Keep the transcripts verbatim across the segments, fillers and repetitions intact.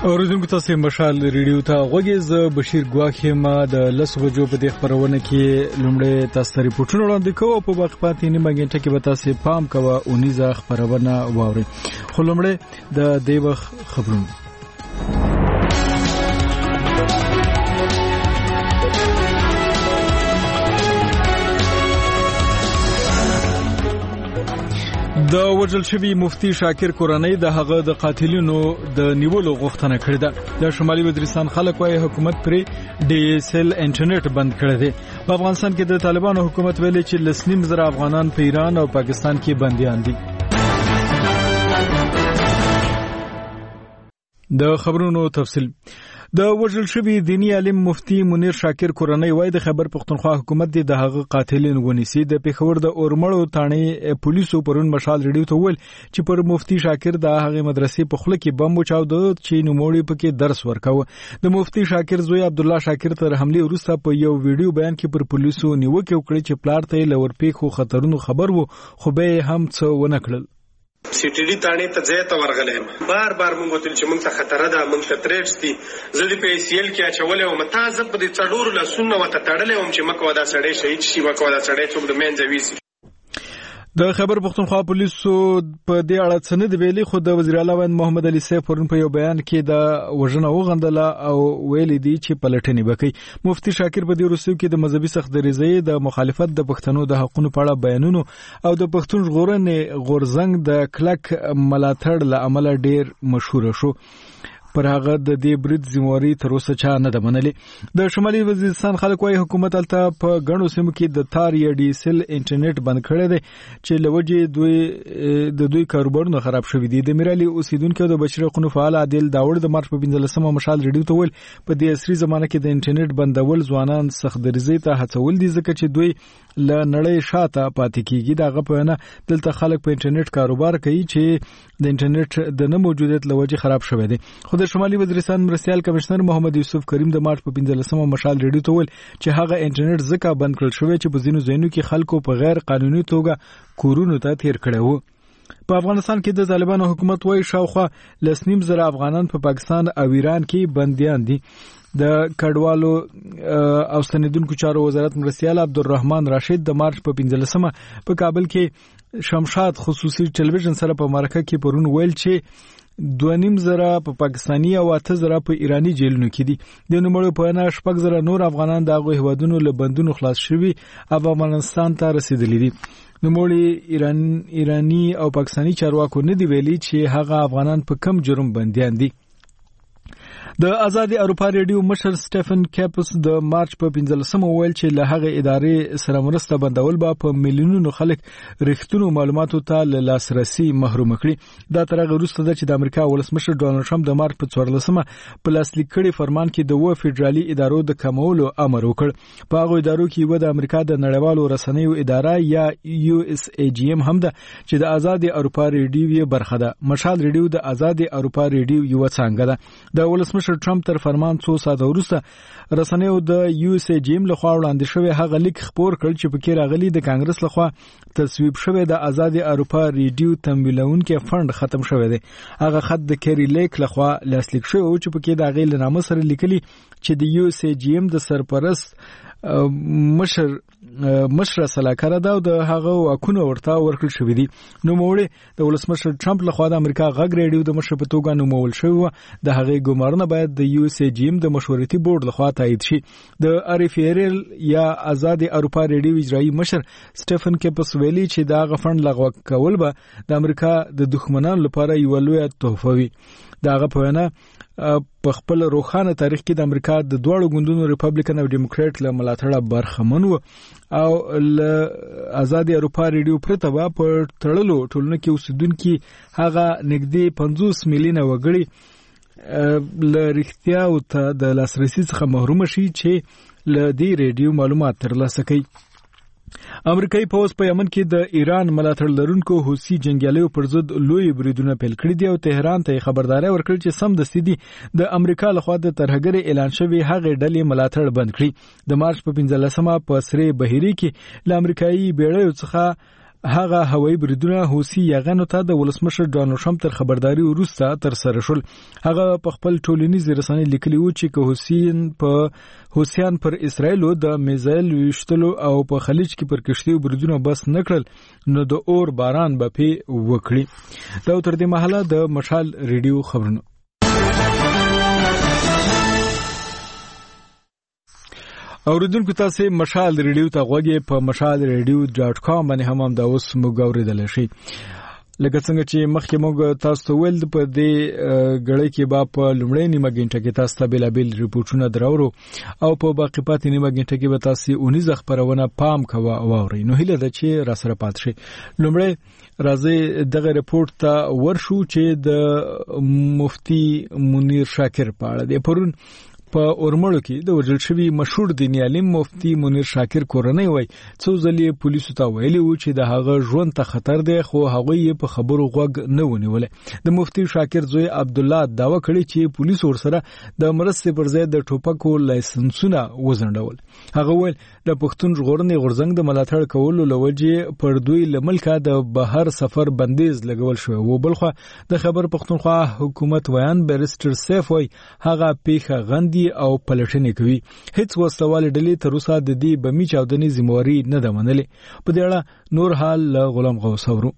اوریدونکو تاسو مشال ریډیو ته غوږی ز بشیر ګواخه ما د لسو بجو په دې خبرونه کې لومړی تاسو ریپورتونه وړاندې کوو په وخت پاتې نیمه غنټه کې به تاسو پام کوو او نیزه خبرونه واوري خو لومړی د دې وخت خبرونه د وجل شوی مفتی شاکر کورنۍ د هغه د قاتلینو د نیولو غوښتنه کړې ده. د شمالي وزیرستان خلک وايي حکومت پرې ډي اس ال انټرنیټ بند کړی دی. په افغانستان کې د طالبانو حکومت ویلي چې لسنیم زره افغانان په ایران او پاکستان کې بنديان دي. د خبرونو تفصیل د وجل شوی دینی عالم مفتی منیر شاکر کورنۍ وای د خبر پښتونخوا حکومت د هغه قاتلین ونیسي. د پیښور د اورمړو تانې پولیسو پرون مشال ریډیو ته ول چې پر مفتی شاکر د هغه مدرسې په خله کې بم وچاو د چې نوموړي پکې درس ورکاوه. د مفتی شاکر زوی عبد الله شاکر تر حمله وروسته په یو ویډیو بیان کې پر پولیسو نیوکه وکړه چې پلار ته لور پیښو خطرونو خبر وو خو به هم څه ونه کړل. سیټی تانې ته ځای ته ورغلم بار بار مونږ وتل چې مونږ ته خطر ده مونږ ته تریټس دي زه دې په سی ال کې اچولې او متازه په دې څړور له سنت وته تړلې او چې مکو دا سړې شهید شي مکو دا سړې څوک د مین ځوي. د خبر پښتونخوا پولیسو په دې اړه څه نه دی ویلي خو د وزیر اعلی محمد علي سیف پرون په یو بیان کې د وژنه وغندله او ویلي دی چې پلټنې وکړي. مفتی شاکر په دې وروستیو کې د مذهبي سختدریزۍ د مخالفت د پښتنو د حقوقو په اړه بیانونو او د پښتون ژغورنې غورزنګ د کلک ملاتړ له امله ډیر مشهور شو. پر هغه د دې برید ذمہواری تر اوسه چا نه ده منلې. د شمالي وزیرستان خلک وايي حکومت الته په غنو سیمو کې د تار یا ډي اس ال انټرنیټ بند کړی دی چې لوجه دوی د دوی کاروبارونه خراب شوي دي. د میرالي اوسیدونکو د بشري حقوقو فعال عادل داوړ د مارچ په پنځلسمه مشال ریډیو ته ول په دې عصري زمانه کې د انټرنیټ بندول ځوانان سختدریزۍ ته هڅول دي ځکه چې دوی له نړۍ شاته پاتې کیږي. دا غو په نه دلته خلک په انټرنیټ کاروبار کوي چې د انټرنیټ د نه موجودیت لوجه خراب شوی دی. خو د شمالي وزیرستان مرستيال کمشنر محمد یوسف کریم د مارچ په پنځلسمه مشال ریډیو ته ول چې هغه انټرنیټ ځکه بند کړل شوی چې په ځینو ځایونو کې خلکو په غیر قانوني توګه کورونو ته تیر کړي وو. په افغانستان کې د طالبانو حکومت وايي شاوخوا لسنیم زره افغانان په پاکستان او ایران کې بنديان دي. د کډوالو او ستنیدونکو چارو وزارت مرستيال عبدالرحمن راشد د مارچ په پنځلسمه په کابل کې شمشاد خصوصي ټلویزیون سره په مرکه کې پرون ویل چې دوه نیم زره په پاکستانی او اته زره په ایرانی جیلونو کې دي. د نوموړو په اړه شپږ زره نور افغانان د هغه هوادونو له بندونو خلاص شوي او افغانستان ته رسیدلي دي. نوموړي ایران ایرانی او پاکستانی چارواکو نه دی ویلي چې هغه افغانان په کم جرم بنديان دي. د آزادي اروپا ریډیو مشر سټيفن کیپس د مارچ په پنځلسمه ویل چې له هغه ادارې سره مرسته بندول به په میلیونونو خلک رښتونو معلوماتو ته له لاسرسي محروم کړي. دا تر هغه وروسته ده چې د امریکا ولسمشر ډونالد ټرمپ د مارچ په څوارلسمه په لاسلیک کړي فرمان کې د و فدرالي ادارو د کمولو امر وکړ. په هغه ادارو کې یو د امریکا د نړیوالو رسنیو اداره یا یو اس ای جی ام هم ده چې د آزادي اروپا ریډیو یې برخه ده. مشال ریډیو د آزادي اروپا ریډیو یو څنګه ده. د ولسمشر ټرمپ تر فرمان څو ساعته وروسته رسنیو د یو اس ای جی ام لخوا وړاندې شوی هغه لیک خبر کړ چې په کې راغلي د کانګرس لخوا تصویب شوی د آزادي اروپا ریډیو تمویلونکو فند ختم شوی دی. هغه خط د کری لیک لخوا لاسلیک شوی او چې په کې د غیل نامه سره لیکلي چې د یو اس ای جی ام د سرپرست مشر مشر سلاکار دا او د هغه واکونه ورته ورکړل شوې دي. نو موړي د ولسمشر ټرمپ لخوا د امریکا غږ ریډیو د مشر په توګه نومول شوی د هغه ګمارنه باید د یو اس ای جی ام د مشورتي بورډ لخوا تایید شي. د ار اف ای یا آزادي اروپا ریډیو اجرایی مشر سټيفن کیپس ویلي چې دا غفند لغوه کول به د امریکا د دښمنانو لپاره یو لوی تحفه وي. دا غو په نه په خپل روخانه تاریخ کې د امریکا د دوړو ګوندونو ریپبلیکن او ډیموکرات له ملاتړه برخمن وو او ل آزادي اروپا ریډیو پرته په تړلو ټولنه کې اوسیدونکو هغه نږدې پنځوس میلیونه وګړي ل رښتیا او ته د لاسرسي څخه محروم شي چې ل دې ریډیو معلومات ترلاسه کوي. امریکایي پوز په یمن کې د ایران ملاتړ لرونکو حوثي جنگیالیو پر ضد لوی بریدونه پیل کړي دي او تهران ته خبرداري ورکړي چې سم د سيدي د امریکا لخوا د ترهګري اعلان شوی هغه ډلې ملاتړ بند کړي. د مارچ په پنځلسمه په سری بهيري کې ل امریکایي بیړیو څخه هغه هوایي بریدونه حوثي یاغانو ته د ولسمشر ډونالډ ټرمپ تر خبرداري وروسته تر سره شول. هغه په خپل ټولنیز رسنۍ لیکلي و چې که حوثیان په حوثیان پر اسرایل د میزایل ویشتلو او په خلیج کې پر کشتیو بریدونه بس نکړل نو د اور باران به پی وکړي. دا تر دې مهاله د مشال ریډیو خبرونه. اوریدونکو تاسو مشال ریډیو ته غوږی په مشال ریډیو ډاټ کام باندې هم دا اوس موږ اوریدل شي. لکه څنګه چې مخکې موږ تاسو ته ویل په دې غړې کې با په لومړی نیمه غنټه کې تاسو ته بلابل ریپورتونه دراورو او په باقی پاتې نیمه غنټه کې به تاسو اونیز خبرونه پام کوه او اوري. نو هیله ده چې را سره پات شي. لومړی راځي دغه ریپورت ته ورشو چې د مفتی منیر شاکر په اړه دی. پرون په اورمړو کې د وژل شوی مشهور دیني عالم مفتی منیر شاکر کورنۍ وای څو ځلې پولیسو ته ویلي و چې د هغه ژوند ته خطر دی خو هغه یې په خبرو غوږ نه ونیول. د مفتی شاکر زوی عبد الله داوا کړی چې پولیس ورسره د مرستې پر ځای د ټوپکو لایسنسونه وزندول. هغه ویل د پښتون ژغورنې غورځنګ د ملاتړ کولو لوجه پر دوی لملکه د بهر سفر بندیز لګول شو. و بلخو د خبر پښتونخوا حکومت ویان بیرستر سیف وای هغه پیخه غندي او پلټنې کوي. هیڅ وسوال ډلې تر اوسه د دې بمی چاودنې ذمہواری نه ده منلې. په دې اړه نور حال غلام غوث اورو.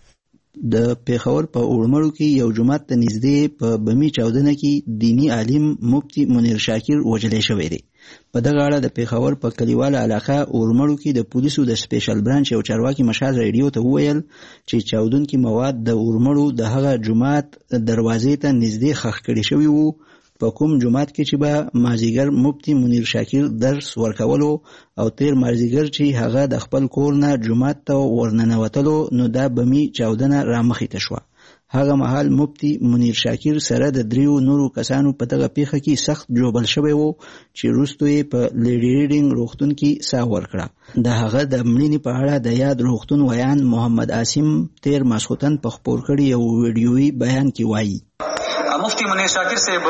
د پیښور په اورمړو کې یو جمعات ته نږدې په بمی چاودنه کې دینی عالم مفتی منیر شاکر وژل شوی دی. په دغه اړه د پیښور په کلیواله علاقه اورمړو کې د پولیسو د سپیشل برانچ یو چارواکي مشال ریډیو ته وویل چې چاودونکي مواد د اورمړو د هغه جمعات دروازې ته نږدې ښخ کړي شوي وو. په کوم جمعات کې چې به مازیګر مفتی منیر شاکر درس ورکولو او تیر مازیګر چې هغه د خپل کور نه جمعات ته ورننوتلو نو دا بمی چاودنه رامخې ته شوه. هغه مهال مفتی منیر شاکر سره د دریو نورو کسانو په دغه پیښه کې سخت جوبل شوی وو چې وروسته یې په لیډي ریډینګ روغتون کې ساه ورکړه. د هغه د مړینې په اړه د یاد روغتون ویان محمد عاصم تیر ماسخوتن په خپور کړي یو ویډیويي بیان کې وایي مفتی منیر شاکر صاحب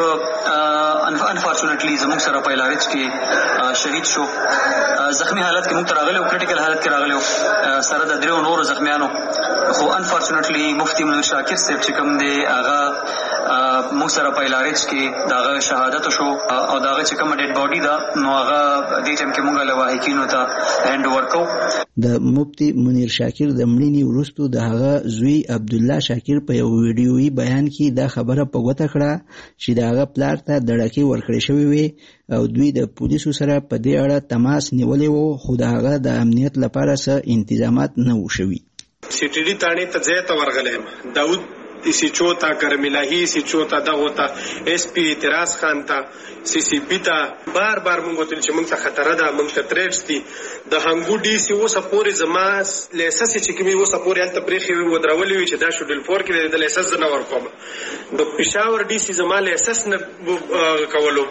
انفارچونټلی زموږ سره په علاج کې شهید شو. زخمی حالت کې موږ ته راغلی او کریټیکل حالت کې راغلی او سره د دریو نورو زخمیانو خو انفارچونټلی مفتی منیر شاکر صاحب چې کوم دی هغه موږ سره په علاج کې داغه شهادت شو او داغه چې کوم ډیډ باډي دا نو هغه دې ټیم کې موږ له واهکینو ته هند ورکو. د مفتی منیر شاکر د مړینې وروسته د هغه زوی عبد الله شاکر په یو ویډیويي بیان کې دا خبره په ګوته کړه چې د هغه پلار ته دړکې ورکړې شوې وي او دوی د پولیسو سره په دې اړه تماس نیولې وو خو د هغه د امنیت لپاره څه انتظامات نه وو شوي. سی ټي ډي تاڼې ته ځای ته ورغلم. داود سی چوتا کرملاهی سی چوتا دغه تا اس پی اعتراض خان تا سی سی پی تا بار بار مونږ ته چې مونږ ته خطر ده مونږ ته تریټس دي. د هنګو ډي سی اوس پورې زما لیسنس چې کومي اوس پورې انت پرېخي و درولې وي چې دا شډل فور کې د لیسنس نه ورکوم. د پېښور ډي سی زما لیسنس نه کولو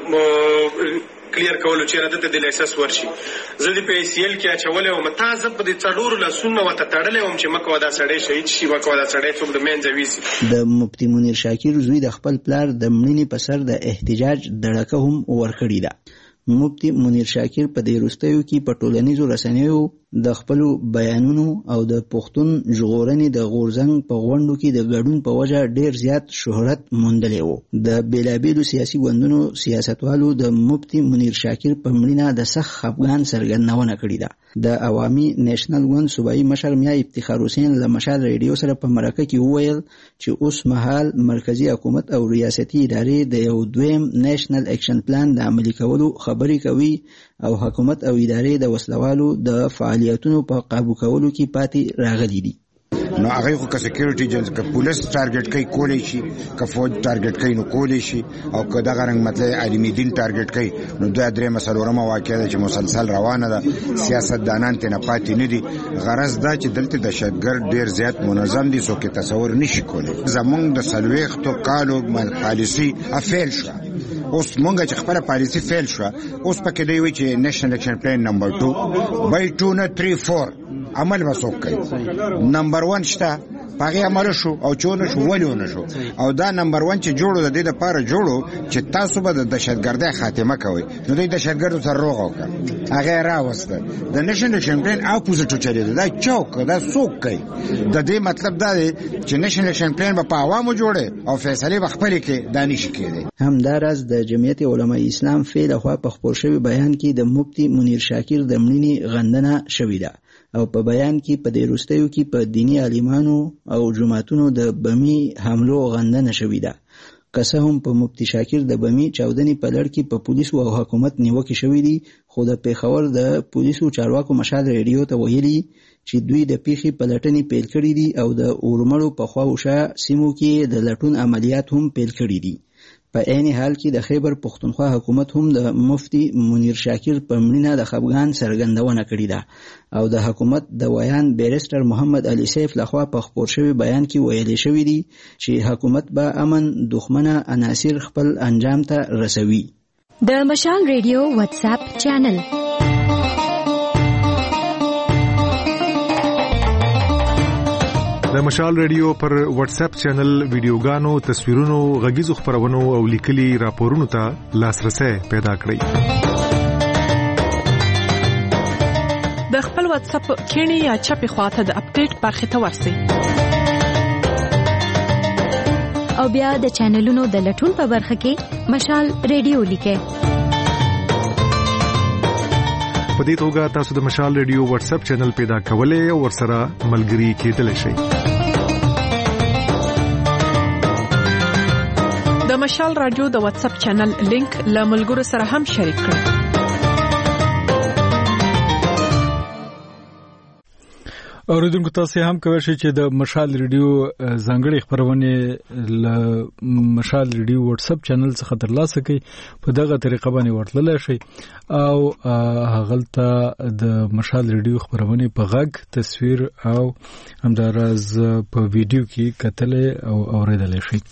کلیر کولو چې راته د لیسنس ورشي. زه د پی سی ال کې اچولې او متازه په دې څلور لسونه وته تړلې هم چې مکو دا سړی شهید شي مکو دا سړی څوک د مینځ ویسي. د مفتی منیر شاکر زوی د خپل پلار د مړینې په سر د احتجاج دړکه هم ورکړې ده. مفتی منیر شاکر په دې وروستیو کې په ټولنیزو رسنیو د خپل بیانونو او د پښتون ژغورنې د غورځنګ په غونډو کې د ګډون په وجه ډیر زیات شهرت موندلی وو. د بیلابیلو سیاسي ګوندونو سیاستوالو د مفتی منیر شاکر په مړینه د سخت خفګان څرګندونه کړې ده. د عوامي نیشنل ګوند صوبایي مشر میا افتخار حسین له مشال ریډیو سره په مرکه کې وویل چې اوس مهال مرکزی حکومت او ریاستي ادارې د یو دویم نیشنل اکشن پلان د عملي کولو خبرې کوي او حکومت او ادارې د وسلوالو د فعالیتونو په قابو کولو کې پاتې راغلي دي. نو هغه خو که سکیورټي جنس که پولیس ټارګټ کوي کولی شي که فوج ټارګټ کوي نو کولی شي او که دغه رنګ مطلب عالم دین ټارګټ کوي نو دا درې مسلورمه واقعه ده چې مسلسل روانه ده. سیاستدانان ته نه پاتې نه دي. غرض دا چې دلته د دهشتګرد ډیر زیات منظم دي څوک تصور نشي کولی. زمونږ د څلوېښتو کالو پالیسي افیل شوه. اوس مونږ چې خپله پالیسي فیل شوه اوس پکې دی وایي چې نیشنل اکشن پلان نمبر ټو بای ټو نه تھری فور عمل به څوک کوي. نمبر ون شته هغه عمل شو او چونه شو ولونه شو او دا نمبر واحد چې جوړو د دې لپاره جوړو چې تاسو به د دهشتګردۍ خاتمه کوي نو دوی دهشتګردو سره روغ وکړه هغه راوسته د نېشنل چمپیون اپوزیټ چلیدل دا چوک دا څوک کوي د دې مطلب دا دی چې نېشنل چمپیون په عوامو جوړه او فیصله بخپل کې دانش کړي. همدارس د جمعیت علماء اسلام فعل خو په خپور شوی بیان کې د مفتی منیر شاکر د مړینې غندنه شوې ده او په بیان کې په دې وروستیو کې په دینی عالمانو او جماعتونو د بمی حملو غندنه شوې ده. که څه هم په مفتی شاکر د بمی چاودنې په لړ کې په پولیسو او حکومت نیوکې شوې دي خو د پیښور د پولیسو چارواکو مشال ریډیو ته ویلي چې دوی د پیښې پلټنې پیل کړې دي او د اورمړو په خواوشا سیمو کې د لټون عملیات هم پیل کړي دي. په عین حال کې د خیبر پښتونخوا حکومت هم د مفتی منیر شاکر په مړینه د خفګان څرګندونه کړې ده او د حکومت د ویان بیرسټر محمد علي سیف لخوا په خپور شوی بیان کې ویلي شوی دی چې حکومت به امن دښمنه عناصر خپل انجام ته رسوي. د مشال ریډیو واتس اپ چینل د مشال ریډیو پر واتس اپ چینل ویډیوګانو، تصویرونو، غږیزو خبرونو او لیکلي راپورونو ته لاسرسي پیدا کړئ. د خپل واتس اپ کینی یا چپی خواته د اپډیټ برخه ته ورسئ او بیا د چینلونو د لټون په برخه کې مشال ریډیو لیکئ. په دې توګه تاسو د مشال ریډیو واتس اپ چینل پیدا کولای او ورسره ملګري کېدلی شئ. د مشال رادیو د واتس اپ چینل لینک له ملګرو سره هم شریک کړئ. اوریدونکو تاسو هم کوئ چې د مشال ریډیو ځانګړي خبرونه ل مشال ریډیو واتس اپ چینل څخه ترلاسه کړئ. په دغه طریقه باندې ورتللی شئ او هغلته د مشال ریډیو خبرونه په غږ، تصویر او همداراز په ویډیو کې کتلې او اوریدلای شئ.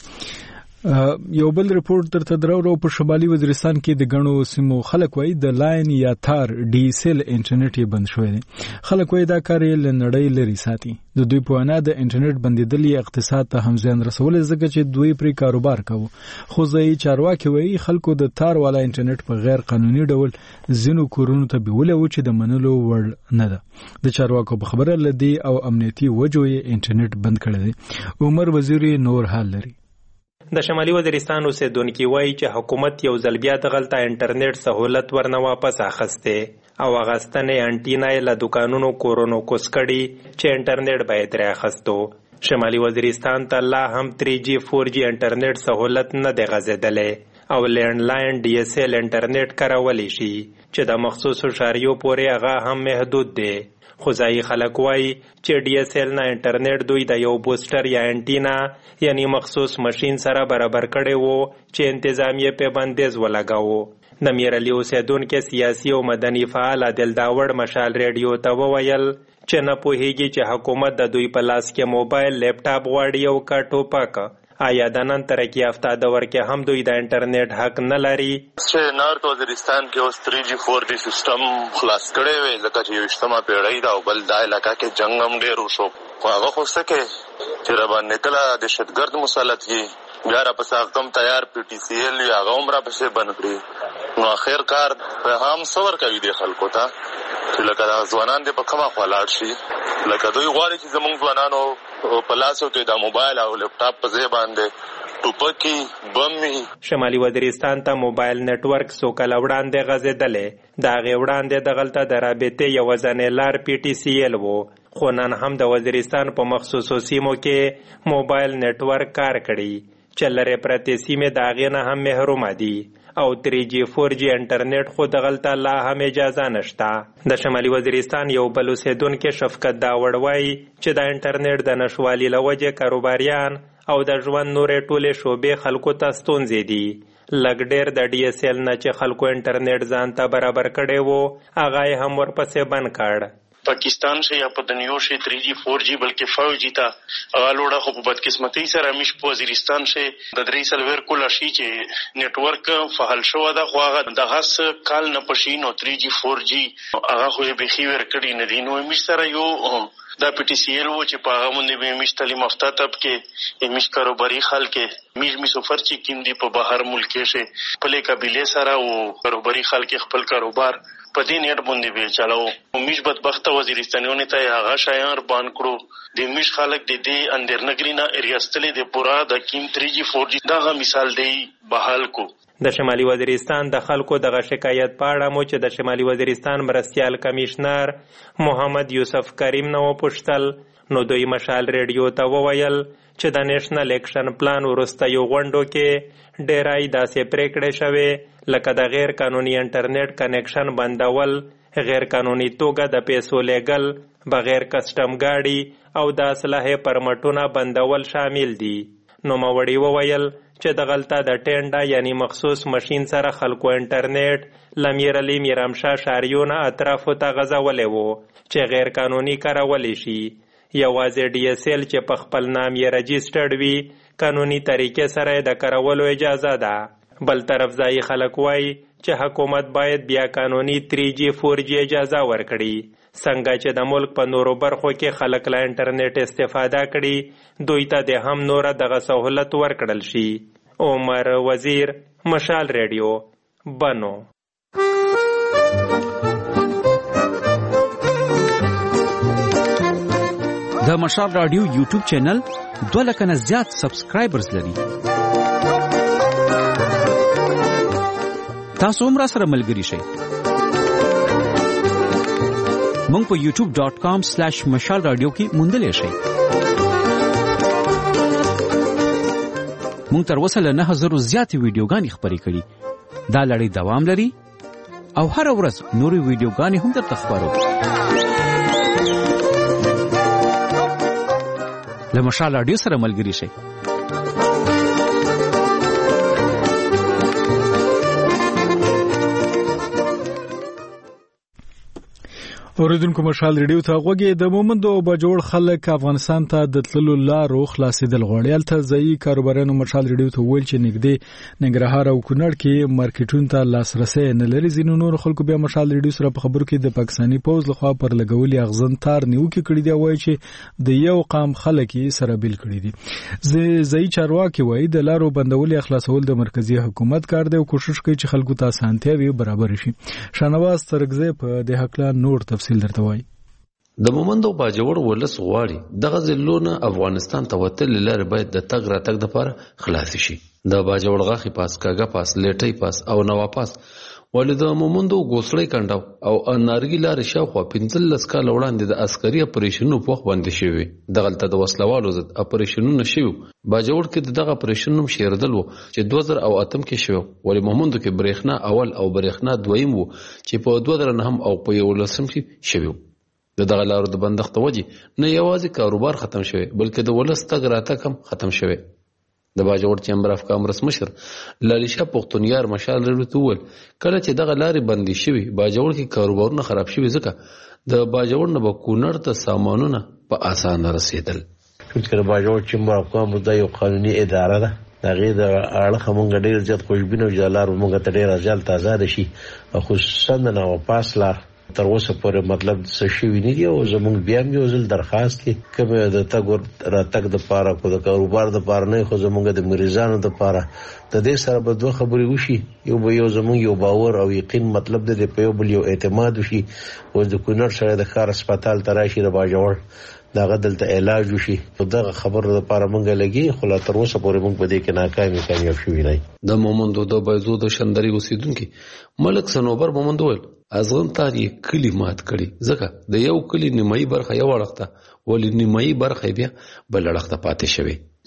یو بل رپورت درته درو په شمالي وزیرستان کې د غنو سیمو خلک وای د لاین یا تار ډي سیل انټرنیټ یې بند شوی دی. خلک وای دا کار یې لنړی لري ساتي. د دوی په انا د انټرنیټ بندیدل اقتصاد ته هم زیان رسول ځکه چې دوی پرې کاروبار کوي. خو ځای چارواکي وای خلکو د تار والا انټرنیټ په غیر قانوني ډول زینو کورونو ته بیول او چې د منلو وړ نه ده. د چارواکو په خبره لدی او امنیتي وجو یې انټرنیټ بند کړی دی. عمر وزیری نور حال لري. د شمالي وزیرستان اوسیدونکو وایي چې حکومت یو ځل بیا دغلته انټرنیټ سہولت ورنه واپس اخسته او اغاستنې انټینا له دکانونو کورونو کوس کړي چې انټرنیټ باید راخستو. شمالي وزیرستان ته لا هم تھری جی فور جی انټرنیټ سہولت نه دی غځېدلې او لینډلاین ډي اس ایل انټرنیټ کارولی شي چې د مخصوصو شاریو پورې هغه هم محدود دی. خو ځایي خلک وایي چې ډي اس ایل نه انټرنیټ دوی د یو بوسټر یا انټینا یعنی مخصوص ماشین سره برابر کړي وو چې انتظامیه په بندیز ولګاوه. د میرعلي اوسیدونکو سیاسي او مدني فعال عادل داوړ مشال ریډیو ته وویل چې نه پوهیږي چې حکومت د دوی په لاس کې موبایل، لیپټاپ غواړي او کا ټوپک. آیا د نن ترقی یافته دور کې هم دوی د انټرنیټ حق نه لري؟ چې نارت وزیرستان کې اوس تھری جی فور جی سیستم خلاص کړی وی لکه چې یوشتمه پیړۍ دا او بل دا علاقه کې جنگ هم ډېر وشو. خو هغه خو څه کې چې را باندې کله دهشتګرد مسلط وي بیا را پسې کم تیار پی ټي سی ایل یا هغه هم را پسې بند کړي. نو آخر کار هم صبر کوي د خلکو ته چې لکه دا ځوانان دې په کومه خوا لاړ شي. لکه دوی غواړي چې زموږ ځوانانو په لاسو کې د موبایل او لیپټاپ په ځای باندې ټوپکې بمې. شمالي وزیرستان ته موبایل نتورک څو کله وړاندې غځېدلی. د هغې وړاندې دغلته د رابطې یوه ځانې لار پی ټي سی ایل و. خو نن هم د وزیرستان په مخصوصو سیمو کې موبایل نتورک کار کړي چې لرې پرتې سیمې د هغې نه هم محرومه دي او تھری جی فور جی انټرنیټ خو دغلته لا هم اجازه نشته. د شمالي وزیرستان یو بل اوسیدونکی شفقت داوړ وایي چې د انټرنیټ د نشوالي له وجې کاروباریان او د ژوند نورې ټولې شعبې خلکو ته ستونزې دي. لږ ډېر د ډي اس ایل نه چې خلکو انټرنیټ ځان ته برابر کړی وو هغه یې هم ورپسې بند کړ. پاکستان سے یا په دنیو سے تھری جی فور جی بلکې فائیو جی ته هغه لوړه خو په بدقسمتۍ سره مش په وزیرستان سے د درې سلویر کوله شي چې نیټورک فعال شو دا خو هغه د غس کال نه پښین او تھری جی فور جی هغه خو به خي ور کړی نه دي نو مش سره یو دا پی ټی سی ایل و چې په هغه باندې به مش تعلیم یافته طب کې مش کاروباري خل کې مش می سفر چې کیم دی په بهر ملک کې خپل قبيله سره او کاروباري خل کې خپل کاروبار په دې نیټ باندې به چلاو مش بدبخت وزیرستانیونه ته هغه شایان بان کړو د مش خلک د دې اندر نګرینا ریاستلې د پورا د کیم تھری جی فور جی دا مثال دی بحال کو د شمالي وزیرستان د خلکو دغه شکایت په اړه مو چې د شمالي وزیرستان مرستیال کمشنر محمد یوسف کریم نو پوښتل نو دوی مشال ریډیو ته وویل چې د نېشنل اکشن پلان ورسته یو غونډو کې ډیرای داسې پریکړې شوې لکه د غیر قانوني انټرنیټ کنیکشن بندول، غیر قانوني توګه د پیسو لیږل، بغیر کسټم ګاډي او د اسلحې پرمټونه بندول شامل دي. نو موړي وویل چې د غلطه د ټینډا یعنی مخصوص ماشین سره خلکو انټرنیټ لمیر علی میرامشاه شاریونه اطرافو ته غځولی وو چې غیر قانوني کارولی شي. یوازې ډي اس ایل چې په خپل نام یې رجسټرډ وي قانوني طریقې سره د کارولو اجازه ده. بل طرف ځایي خلک وایي چې حکومت باید بیا قانوني تھری جی فور جی اجازه ورکړي، څنګه چې د ملک په نورو برخو کې خلک له انټرنیټ استفاده کړي دوی ته د هم نوره دغه سهولت ورکړل شي. عمر وزیر، مشال ریډیو، بنو. د مشال رادیو یوټیوب چینل دوه لکه نه زیات سبسکرایبرز لري. تاسو هم را سره ملګري شئ. مونږ په یوټیوب ډاٹ کام سلیش مشال رادیو کې موندلی شئ. مونږ تر اوسه له نهه زرو زیاتې ویډیوګانې خپرې کړي. دا لړۍ دوام لري او هره ورځ نورې ویډیوګانې هم درته خپرو. له مشال رادیو سره ملګري شئ. اوریدونکو مشال ریډیو ته غوږی د مومند او بجوړ خلک افغانستان ته د تللو لارو خلاصېدل غواړي. البته ځایي کاروبارانو مشال ریډیو ته ویل چې نږدې ننګرهار او کونړ کې مارکیټونو ته لاسرسي نه لري. ځینو نور خلکو بیا مشال ریډیو سره په خبرو کې د پاکستاني پوز لخوا پر لګولي اغزن تار نیوکې کړي دي، وایي چې د یو قام خلک یې سره بیل کړي دي. ځایي چارواکي وایي د لارو بندول یا خلاصول د مرکزی حکومت کار دی او کوشش کوي چې خلکو ته اسانتیاوي برابر شي. شانواز ترګزه په د حقلا نور تفصیل درته وایي. د مومند او باجوړ ولس غواړي دغه ځلونه افغانستان ته وتل لاره باید د تګ را تګ د لپاره خلاص شي. د باجوړ غاخي پاس، کاګه پاس، لیټي پاس او نوا پاس ولې د مومند او ګوسړی کنډاو او انارګي لار شاوخوا پنځلس کال وړاندې د عسکري اپریشنونو په وخت باندې شوی دغلته د وسلوالو ضد اپریشنونه شوی. باجوړ کې دغه اپریشن هم شیردل وو چې دوه زره او اتم کې شوی، ولې مومند کې برېښنا اول او برېښنا دویم وو چې په دوه زره نه هم او په یو لسم کې شوی. د دغه لارو د بندښت وجې نه یوازې کاروبار ختم شوی بلکې د ولس تګ راتګ هم ختم شوی. د باجوړ چیمبر اف کامرس مشر لالیشا پختونیار مشال ریډیو ته وویل کله چې دغه لارې بندې شوي باجوړ کې کاروبارونه خراب شوي ځکه د باجوړ نه به کونړ ته سامانونه په اسانه رسېدل. چې د باجوړ چیمبر اف کامرس دا یو قانوني اداره ده، د هغې د اړخه مونږ ډېر زیات خوشبینه او چې لار مونږ ته ډېره زیات ازاده شي، خصوصا د نواپاس لار تر اوسه پورې مطلب څه شوي نه دي. او زمونږ بیا هم یو ځل درخواست دی کومې د تګ راتګ دپاره کو د کاروبار دپاره نه خو زمونږ د مریضانو دپاره د دې سره به دوه خبرې وشي. یو به یو زمونږ یو باور او یقین مطلب دی په یو بل یو اعتماد وشي. اوس د کونړ سره د ښار هسپتال ته راشي د باجوړ دغه دلته علاج وشي. دغه خبرو دپاره مونږ لګي خو لا تر اوسه پورې مونږ په دې کې ناکامي کامیاب شوي نه. د مومندو د بایزو د شندري اوسیدونکي ملک سنوبر مومند وویل ازغن تار یې کلی مات کړي ځکه د یو کلی نیمایي برخه یو اړخته ولې نیمایي برخه بیا بل اړخته پاتې شوی.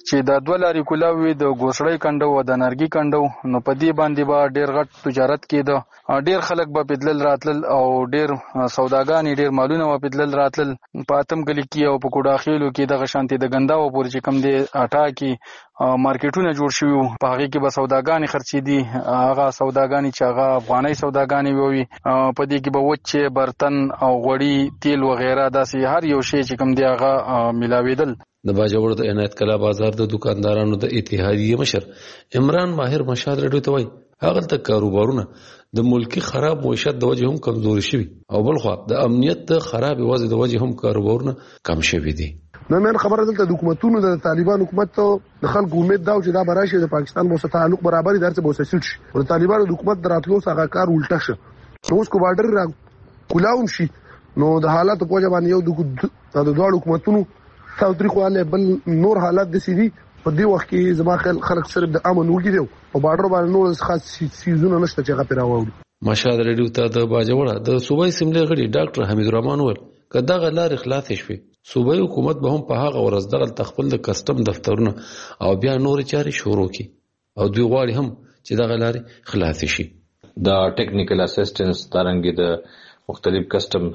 چې د دوه لارې کولاوي د ګوسړی کنډو او د نرګي کنډو نو په دې باندې به ډیر غټ تجارت کېده ډیر خلک به بدلل راتلل او ډیر سوداګانی ډیر مالونه به بدلل راتلل په اتم کلی کې او په کوډاخیلو کې د غشانتي د ګنداو پورې چې کم دی اټا کې مارکیټونه جوړ شوي په هغه کې به سوداګانی خرڅې دي هغه سوداګانی چې هغه افغاني سوداګانی وي په دې کې به وچه برتن او غوړي تیل وغیرہ داسې هر یو شی چې کم دی هغه ملاویدل د باجوړ د عنایت کلا بازار د دکاندارانو د اتحادیې مشر عمران ماهر مشاد رډیو ته وایي هغه ته کاروبارونه د ملکی خراب معیشت د وجه هم کمزوري شوي او بلخوا د امنیت د خراب وضع د وجه هم کاروبارونه کم شوي دي. نو مې خبره دلته د حکومتونو د طالبان حکومت ته د خلکو امید دا چې دا براشي د پاکستان مو سره تعلق برابرۍ درته بوسه شي او طالبان د حکومت دراتلو څخه کار الټه شه نو اوس کو بارډر را کولاوم شي نو د حالات په وجه باندې یو د دوه حکومتونو تاسو تریخواله بل نور حالات د سي دي په دې وخت کې زما خلک صرف د امن وګړي دي او بارډر باندې نور خاص سيزونه نشته چې غپرا ووري. مشاد رډیو ته د باجوړه د صوبای سیملې غړي ډاکټر حمید الرحمن ول کدا غلار اخلاص شوي صوبای حکومت به هم په هغه ورځ دغه تخپل د کسٹم دفترونه او بیا نور چاري شروع کی او دوی غواړي هم چې دغه لارې خلاص شي. دا ټیکنیکل اسسټنس ترنګ د مختلف کسٹم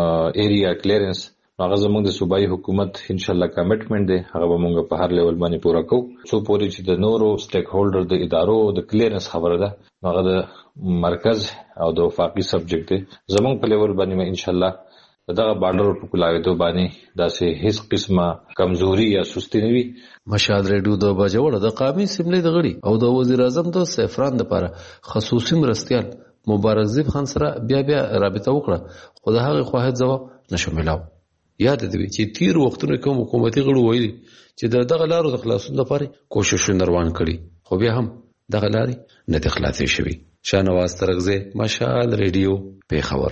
ایریا کلیرنس هغه زموږ د صوبایي حکومت ان شاء الله کمټمنټ دی هغه به موږ په هر لیول باندې پوره کوو څو پورې چې د نورو سټیک هولډر د ادارو د کلیرنس خبره ده هغه د مرکز او د وفاقي سبجیکټ دی زموږ په لیول باندې ان شاء الله دغه بارډر په کولاویدو باندې داسې هیڅ قسمه کمزوري یا سستی نه وي. مشاد رډیو د باجوړه د قومي سیملې د غړي او د وزیر اعظم د سیفران لپاره خصوصي مرستيال مبارک زیب خان سره بیا بیا رابطه وکړه خو د هغه خواهد جواب نشو ملاو. یاد دې چې تیر وختونو کوم حکومتي غړو ویلي چې د دغه لارو د خلاصون لپاره کوششونه روان کړي خو بیا هم دغه لارې نه د خلاصې شوي. شاهنواز ترغزه مشال رډیو پیښور.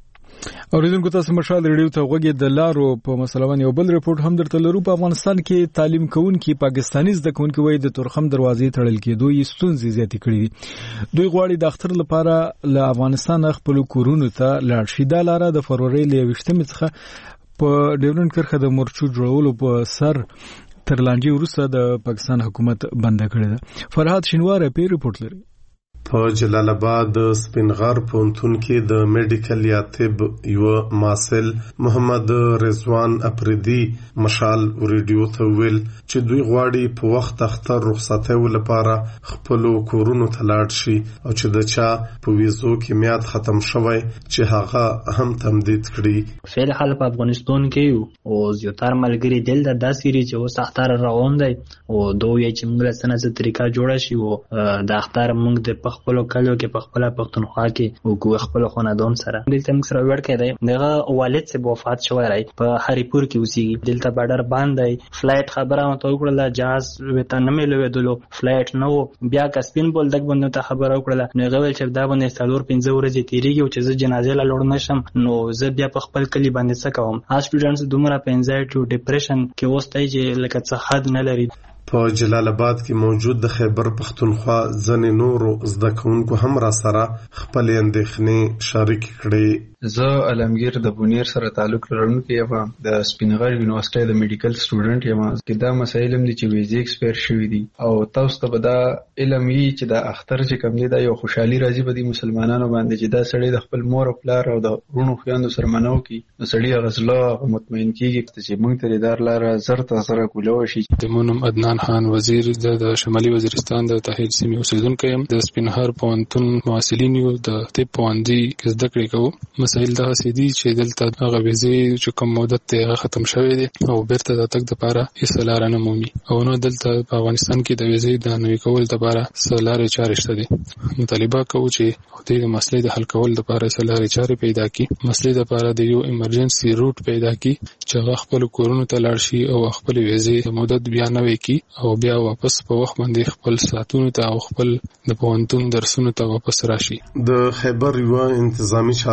اوریدونکو تاسو مشال ریډیو ته غوږی د لارو په مسله باندې یو بل ریپورت هم درته لرو. په افغانستان کې تعلیم کوونکي پاکستاني زده کوونکي وایي د تورخم دروازې تړل کېدو یې ستونزې زیاتې کړې دي. دوی غواړي د اختر لپاره له افغانستان خپل کورونو ته لاړ شي. دا لاره د فروری ل یوویشتمې څخه په ډیورنډ کرښه د مورچو جوړولو په سر تر لانجې وروسته د پاکستان حکومت بند کړی ده. فرهاد شینوار په ریپورت لري. په جلال آباد د سپینغر پونتون کې د میډیکل یا طب یو ماسل محمد رضوان اپریدي مشال ریډیو ته ویل چې دوی غواړي په وخت اختر رخصتۍ لپاره خپل کورونو ته لاړ شي او چې د چا په ویزو کې میاد ختم شوی چې هغه هم تمدید کړي. فعل حال په افغانستان کې او زیاتره ملګری دل د داسې چې اوس اختر روان دی او دوی چې موږ له سنت طریقه جوړه شي او د اختر موږ د خپل کلو کې په خپل پښتونخوا کې او کو خپل خاندان سره دلته موږ سره ور کېدای دغه والد سے وفات شوی راي په هریپور کې اوسېږي دلته بارډر باندې فلایټ خبره مته وکړه جهاز وته نه ملوېدلو فلایټ نو بیا کسبین بول دغه باندې ته خبره وکړه نو غوښتل چې دا باندې څلور پنځه ورځې تیریږي او چې زه جنازه لا لور نشم نو زه بیا په خپل کلی باندې څه کوم. هاسپټالز دومره پنځه ټو ډیپریشن کې وستای چې لکه څه حد نه لري. په جلال آباد کې موجود د خیبر پختونخوا ځنې نورو زده کوونکو هم را سره خپل اندېښنې شریک کړي. زه علمگیر د بونیر سره تعلق لرونکی یم د سپینغر یونیورسيټي د میډیکل سټوډنټ یم چې دا مسایل هم دي چې ویزې ایکسپایر شوی دي او تاسو ته به دا علم وي چې دا اختر چې کوم دی دا یو خوشحالي راځي په دې مسلمانانو باندې چې دا سړی د خپل مور او پلار او د ورونو خويندو سره منو کی نو سړی غزله مطمئن کیږي چې موږ ته دار لار زر ته سره کولو شي. د مونم عدنان خان وزیر د شمالي وزیرستان د تحید سیمې اوسیدونکی یم. د سپینهر پوهنتون محصلین یو د طب پوهنځي کې زده کړې کوو. مسایل دا سیدي چې دلته هغه ویزې چې کوم مدت ته ختم شوی دی او بیرته د تک د لپاره هیڅ لار نه مومي او نو دلته په افغانستان کې د ویزې د نوي کول لپاره سلارې چارې شته دي. مطالبه کوو چې د مسلې د حل کول لپاره سلارې چارې پیدا کړي. مسلې لپاره د یو ایمرجنسي روټ پیدا کړي چې هغه خپل کورونو ته لاړ شي او خپل ویزې د مدت بیا نه وکړي او بیا واپس په وخت باندې خپل ساتونو ته او خپل د پوهنتون درسونو ته واپس راشي. د خیبر یو انتظامی چارواکي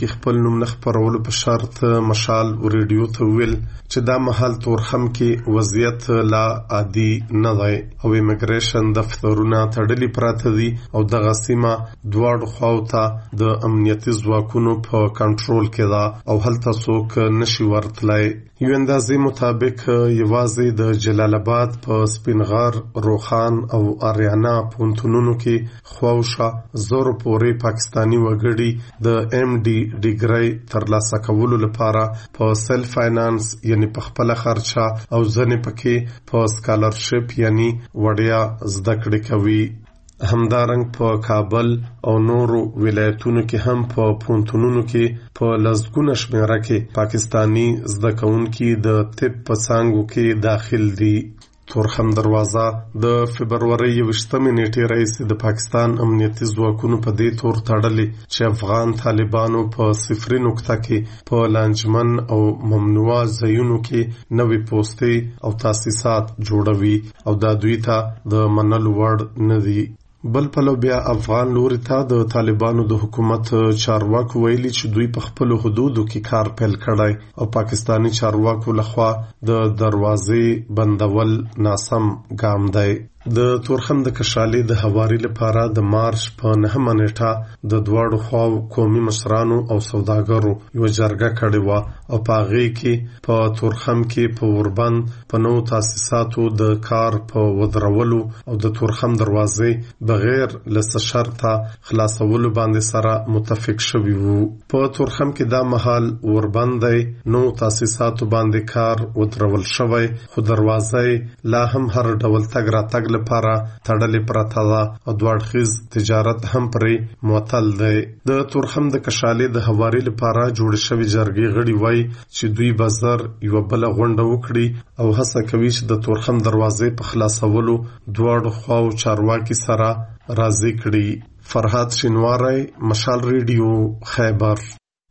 کې خپل نوم نه خپرولو په شرط مشال ریډیو ته ویل چې دا مهال تورخم کې وضعیت لا عادي نه دی او ایمیګریشن دفترونه تړلي پراته دي او دغه سیمه دواړو خواو ته د امنیتي ځواکونو په کنټرول کې ده او هلته څوک نشي ورتلی. یو اندازې مطابق یوازې د جلال آباد په سپینغر، روخان او اریانا پونتونونو کې خواوشا زور پورې پاکستانی وګړي د ایم ډي ډیګري ترلاسه کولو لپاره په سیلف فاینانس یعنی په خپل خرچه او ځنې پکې په سکالرشپ یعنی وړیا زده کړې کوي. همدارنګ په کابل او نورو ولایتونو کې هم په پونتونونو کې په لسګونه شمیره کې پاکستانی زده کوونکي د طب په څانګو کې داخل دي. تورخم دروازه د فبرورۍ یوویشتمې نیټې راهیسې د پاکستان امنیتي ځواکونو په دې تور تړلې چې افغان طالبانو په صفري نقطه کې په لانجمن او ممنوعه ځایونو کې نوې پوستې او تاسیسات جوړوي او دا دوی ته د منلو وړ نه دي. بل پلو بیا افغان لوري ته د طالبانو د حکومت چارواکو ویلي چې دوی په خپل حدودو کې کار پیل کړی او پاکستانی چارواکو لخوا د دروازې بندول ناسم ګام دی. د تورخم د کشالې د هواري لپاره د مارچ په نهمه نیټه د دواړو خواو قومي مشرانو او سوداګرو یو جرګه کړې وه او په هغې کې په تورخم کې په اوربند په نوو تاسیساتو د کار په ودرولو او د تورخم دروازې بغیر له څه شرطه خلاصولو باندې سره متفق شوي وو. په تورخم کې دا مهال اوربند دی، نوو تاسیساتو باندې کار ودرول شوی خو دروازه لا هم هر ډول تګ راتګ لپاره تړلې پرته ده او دوړخیز تجارت هم پرې معطل دی. د تورخم د کشالې د هواري لپاره جوړ شوی جرګې غړي وایي چې دوی به زر یوه بله غونډه وکړي او هڅه کوي چې د تورخم دروازې په خلاصولو دواړو خواو چارواکي سره راضي کړي. فرهاد شینواری، مشال ریډیو، خیبر.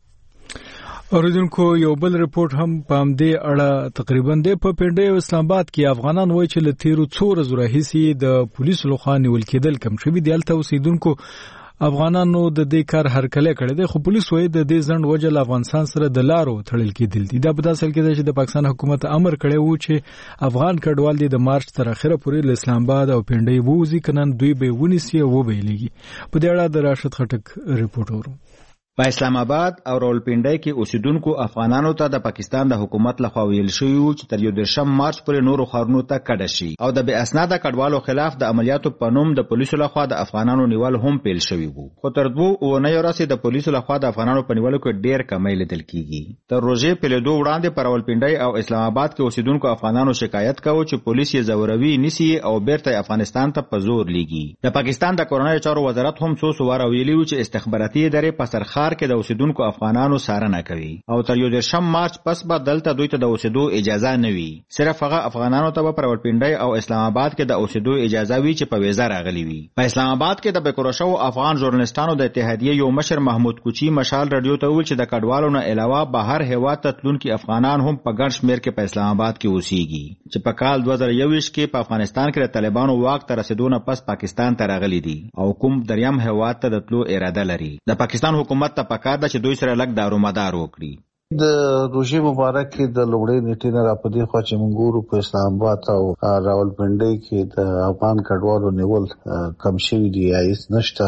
اوریدونکو یو بل رپورټ هم په همدې اړه تقریبا د په پنډۍ او اسلام آباد کې افغانان وایي چې له تیرو څو ورځو راهیسې د پولیسو لخوا نیول کېدل کم شوي دي. هلته اوسېدونکو افغانانو د دې کار هرکلی کړی دی خو پولیس وایي د دې ځنډ وجه له افغانستان سره د لارو تړل کېدل دي. دا په داسې حال کې ده چې د پاکستان حکومت امر کړی و چې افغان کډوال دي د مارچ تر اخره پورې له اسلام آباد او پنډۍ ووځي که نه دوی به یې ونیسي او وبهیلېږي. په دې اړه د راشد خټک رپورټ اورو. په اسلام آباد او راولپنډۍ کې اوسیدونکو افغانانو ته د پاکستان د حکومت لخوا ویل شوی و چې تر یو دېرشم مارچ پورې نورو ښارونو ته کډه شي او د بې اسناده کډوالو خلاف د عملیاتو په نوم د پولیسو لخوا د افغانانو نیول هم پیل شوي وو. خو تر دوو اونیو راهیسې د پولیسو لخوا د افغانانو په نیولو کې ډېر کمی لیدل کېږي. تر روژې پیلېدو وړاندې په راولپنډۍ او اسلام آباد کې اوسیدونکو افغانانو شکایت کاوه چې پولیس یې ځوروي، نیسي او بیرته افغانستان ته په زور لیږي. د پاکستان د کورنیو چارو وزارت هم څو څو واره ویلي و چې استخباراتي ادارې په سرخار کې د اوسیدونکو افغانانو څارنه کوي او تر یو دېرشم مارچ پس به دلته دوی ته د اوسېدو اجازه نه وي. صرف هغه افغانانو ته به په راولپنډۍ او اسلام آباد کې د اوسېدو اجازه وي چې په ویزه راغلي وي. په اسلام آباد کې د بیکوره شوو افغان ژورنالستانو د اتحادیې یو مشر محمود کوچي مشال رادیو ته وویل چې د کډوالو نه علاوه بهر هېواد ته تلونکي افغانان هم په ګڼ شمېر کې په اسلام آباد کې اوسېږي چې په کال دوه زره یوویشت کې په افغانستان کې د طالبانو واک ته رسېدو نه پس پاکستان ته راغلي دي او کوم دریم هېواد ته د تلو اراده لري. د پاکستان حکومت ته پکار ده چې دوی سره لږ دارومدار وکړي. د روژې مبارک کې د لومړۍ نیټې نه را په دې خوا چې موږ ګورو په اسلام آباد او راولپنډۍ کې د افغان کډوالو نیول کم شوي دي یا هېڅ نشته.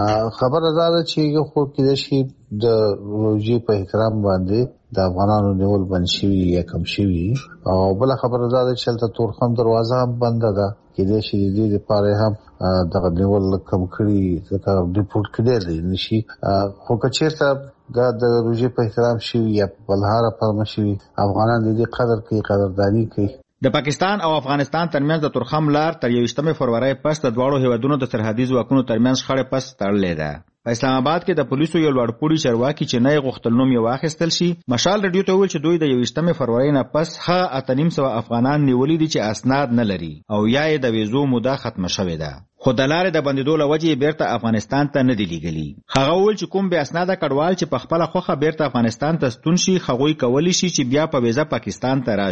خبره دا ده چې یو خو کېدای شي د روژې په احترام باندې د افغانانو نیول بند شوي یا کم شوي او بله خبره دا ده چې هلته تورخم دروازه هم بنده ده، کېدای شي د دې دپاره هم دغه نیول کم کړي ځکه ریپورټ کېدی نشي. خو که چېرته دا د روژې په احترام شوي یا په بلهاره پرمه شوي افغانان د دې قدر کوي، قدرداني کوي. د پاکستان او افغانستان ترمنځ د تورخم لار تر یوویشتمې فروری پس د دواړو هیوادونو د سرحدي ځواکونو ترمنځ شخړې پس تړلې ده. په اسلام آباد کې د پولیسو یو لوړپوړي چارواکي چې نه یې غوښتل نوم یې واخیستل شي مشال رادیو ته وویل چې دوی د یوویشتمې فروری نه پس ښه اته نیم سوه افغانان نیولي دي چې اسناد نه لري او یا یې د ویزو موده ختمه شوې ده خو د لارې د بندېدو له وجې یې بیرته افغانستان ته نه دي لیږلي. هغه وویل چې کوم بې اسناده کډوال چې په خپله خوښه بیرته افغانستان ته ستون شي هغوی کولی شي چې بیا په ویزه پاکستان ته راشي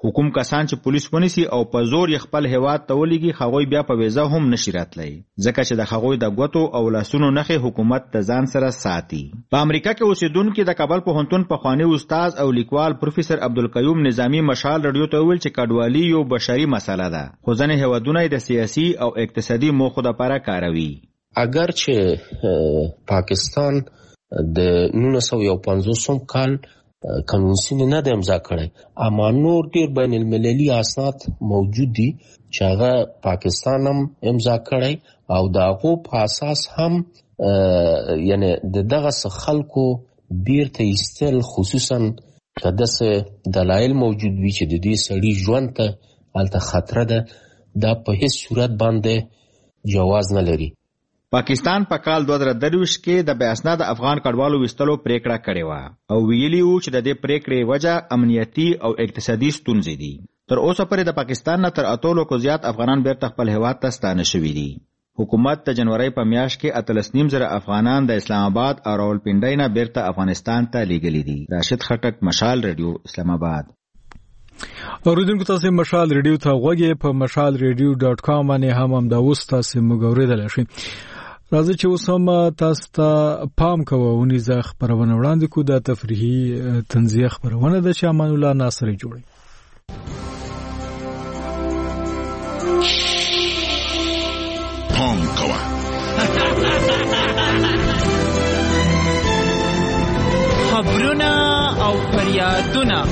حکوم کسان چې پولیس ونیسي او په زور یې خپل هیواد ته ولېږي هغوی بیا په ویزه هم نشي راتلی ځکه چې د هغوی د ګوتو او لاسونو نښې حکومت د ځان سره ساتي. په امریکا کې اوسېدونکي د کابل پوهنتون پخوانی استاد او لیکوال پروفیسر عبدالقیوم نظامي مشال رادیو ته وویل چې کډوالي یو بشري مسله ده خو ځینې هیوادونه یې د سیاسي او اقتصادي موخو دپاره کاروي. اگر چې پاکستان د نولس سوه یو پنځوسم کال کنونسین نه د امضا کړی اما نور ډیر بین المللي اسناد موجود دي چې هغه پاکستان هم امضا کړی او د هغو په اساس هم یعنی د دغه خلکو بیرته ایستل خصوصا که داسې دلایل موجود وي چې د دې سړي ژوند ته هلته خطره ده دا په هیڅ صورت باندې جواز نه لري. پاکستان په کال دوه زره درویشت کې د بې اسناده افغان کډوالو ویستلو پریکړه کړې وه او ویلي وو چې د دې پریکړې وجه امنیتي او اقتصادي ستونزې دي. تر اوسه پورې د پاکستان نه تر اتو لکو زیات افغانان بیرته خپل هیواد ته ستانه شوي دي. حکومت د جنوري په میاشت کې اتلس نیم زره افغانان د اسلام آباد او راولپنډۍ نه بیرته افغانستان ته لیږلي دي. راشد خټک، مشال ریډیو، اسلام آباد. اوریدونکو تاسو مشال ریډیو ته غوږی په مشال ریډیو ډاٹ کام باندې هم هم دا اوس تاسو موږ اوریدل شئ. راځي چې اوس هم تاسو ته پام کوو ونیزه خبرونه وړاندې کو د تفریحي تنزیه خبرونه د چې امان الله ناصری جوړي. پام کوه خبرونه او فریادونه.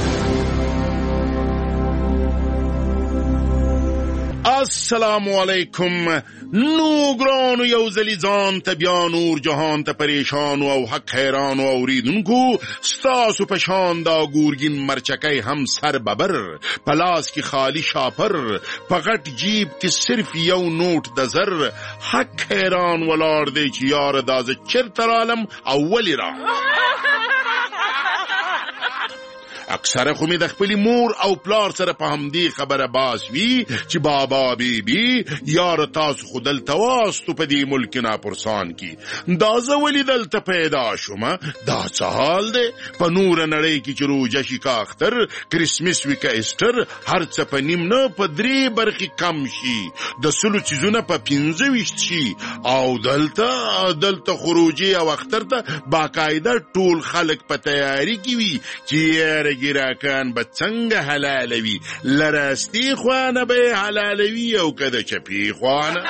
السلام علیکم. نو ګرانو یو ځلې ځان ته بیا نور جهان ته پریشانو او حق حیرانو اوریدونکو ستاسو په شان دا ګورګین مرچکی هم سر ببر په لاس کې خالی شاپر په غټ جیب کې صرف یو نوٹ د زر حق حیران ولاړ دی چې یار دا زه چرته رالم او ولې را اکثره خو می د خپل مور او پلار سره په همدې خبره باس وی چې بابا بیبي یار تاسو خودل تواسطو په دې ملک نه پرسان کی دا زه ولې دلته پیدا شوم دا څه حال دی په نور نړۍ کې چې روزه شي کا اختر کریسمس وی کا ایسټر هر څه په نیم نه په درې برخې کم شي د سلو چیزونه په پنځه ویشت شي او دلته دلته خروجي او اختر ته باقاعده ټول خلک په تیاری کې وي چې ګراکان به څنګه حلالوي لراستی خوانه به حلالوي او کده چپی خوانه.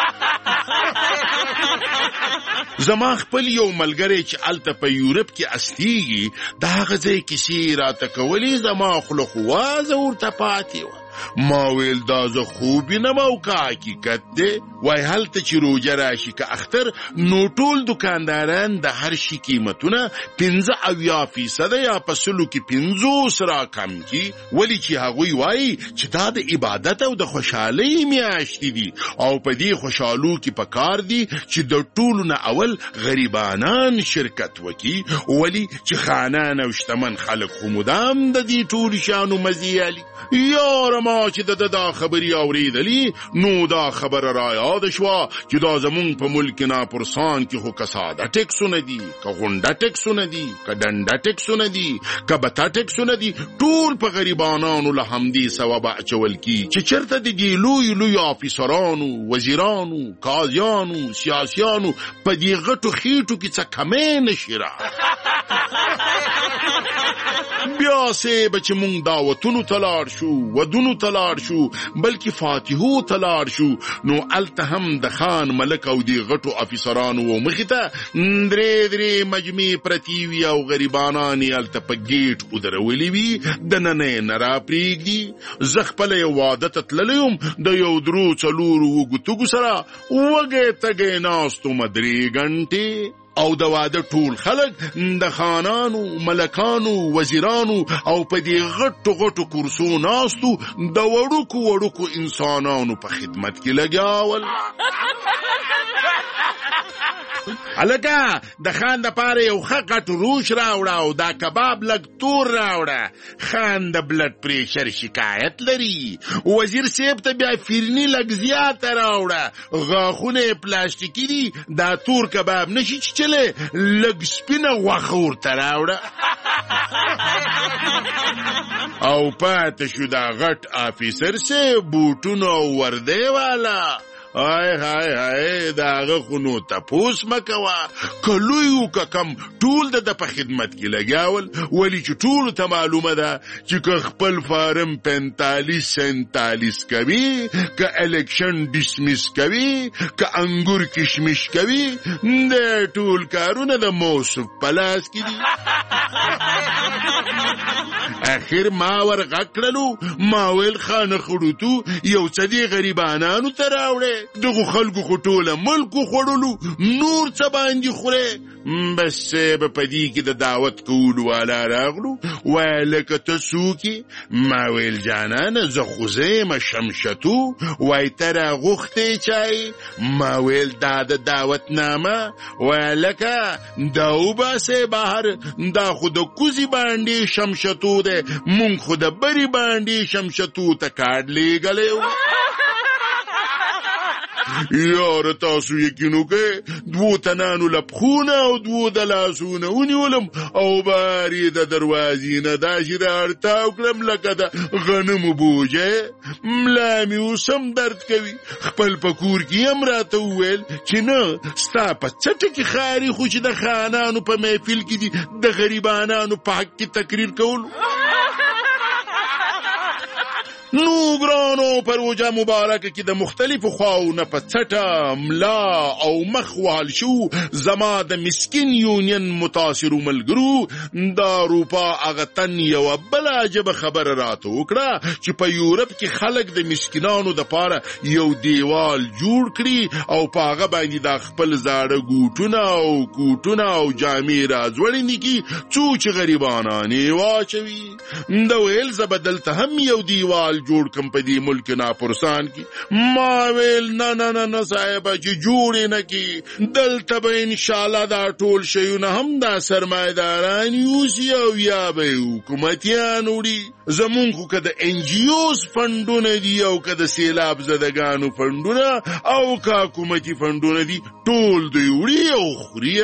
زما خپل یو ملګری چې الته په یورپ کې استیږي دا هغه ځای کیسې راته کولې زما خوله خو وازه ورته پاتې وه. ما ویل دا زه خوب وینم او که حقیقت دی وای هلته چې روژه راشي که اختر نو ټول دکانداران د هر شي قیمتونه پنځه اویا فیصده یا په سلو کې پنځوس را کم کي ولې چې هغوی وایي چې دا د عبادت او د خوشحالۍ میاشتې دي او په دې خوشحالو کې پکار دي چې د ټولو نه اول غریبانان شرکت وکي ولې چې خانان او شتمن خلک خو مدام د دې ټولو شانو مزې علي. یاره ما چې د دا خبرې اورېدلې نو دا خبره را یاد شوه چې دا زمونږ په ملک ناپرسان کې خو که ساده ټکسونه دي که غونډه ټکسونه دي که ډنډه ټکسونه دي که بته ټکسونه دي ټول په غریبانانو له همدې سببه اچول کی چې چېرته د دې لویو لویو افیسرانو وزیرانو قاضیانو سیاسیانو په دې غټو خېټو کې څه کمی نشي را بیا سه به چې مونږ دعوتونو ته لاړ شو ودونو ته لاړ شو بلکې فاتحو ته لاړ شو نو الته هم د خان ملک او د غټو افیسرانو و مخې ته درې درې مجمع پرتې وي او غریبانان یې هلته په ګیټ ودرولي وي دننه یې نه راپرېږدي. زه خپله یو واده ته تللی یم د یو درو څلورو وږو تږو سره وږی تږی ناست ومه درې ګنټې او د واده ټول خلک د خانانو ملکانو وزیرانو او په دې غټو غټو کرسو ناستو د وړوکو وړوکو انسانانو په خدمت کې لګیا ول. هلکه د خان دپاره یو ښه غټ روش راوړه او دا کباب لږ تور راوړه. خان د بلډ پریشر شکایت لري. وزیر صاحب ته بیا فرني لږ زیاته راوړه. غاښونه یې پلاستیکي دي، دا تور کباب نشي چیچلی، لږ سپینه غوښه ورته راوړه. او پاته شو دا غټ آفیسر صاحب بوټونه او وردی والا. آی های های دا هغه خو نو تپوس مه کوه، که لوی و که کم ټول د ده په خدمت کې لګیاول. ولې چې ټولو ته معلومه ده چې که خپل فارم پینتالیس سینتالیس کوي، که الیکشن ډسمس کوي، که انګور کشمش کوي، د ټول کارونه د موصف په لاس کې دي. اخر ما ور غږ کړلو، ما ویل خانه خړوتو یو څه دې غریبانانو ته راوړی، دغو خلکو خو ټوله ملکو خوړلو، نور څه باندې خورې؟ بس به په دې کې د دعوت کولو والا راغلو. وایه لکه ته څوک یې؟ ما ویل جانانه زه خو زه یم شمشتو. وایي ته راغوښتی چای؟ ما ویل دا د دعوت نامه. وایه لکه دا وباسئ بهر، دا خو د کوزي باندې شمشتو دی، مونږ خو د بري باندې شمشتو ته کارډ لیږلی و. یاره تاسو یقین وکئ دوو تنانو له پښونه او دوو د لاسونه ونیولم او بار یې د دروازې نه داسې راړتاو کړم لکه د غنمو بوجه. ملا مې اوس هم درد کوي. خپل په کور کې هم راته وویل چې نه ستا په څټه کې خاري، خو چې د خانانو په محفل کې دي د غریبانانو په حق کې تقریر کولو. نو ګرانو په روژه مبارکه کې د مختلفو خواونه په څټه ملا او مخ وهل شو زما د مسکین یونین متاثرو ملګرو د اروپا هغه تن یوه بله عجبه خبره راته وکړه چې په یورپ کې خلک د مسکینانو دپاره یو دیوال جوړ کړي او په هغه باندې د خپل زاړه ګوټونه او کوټونه او جامې راځوړندې کړي څو چې غریبانان یې واچوي. د ویل زه به دلته هم یو دیوال جوړ کم په دې ملک ناپرسان کې. ما ویل نه نه نه نه صاحبه چې جوړ یې نه کړي، دلته به انشاءالله دا ټول شیونه هم دا سرمایهداران یوسي او یا به یې حکومتیان وړي. زمونږ خو که د این جی اوز فنډونه دي او که د سیلاب زدګانو فنډونه او که حکومتي فنډونه دي ټول دوی وړي او خوري.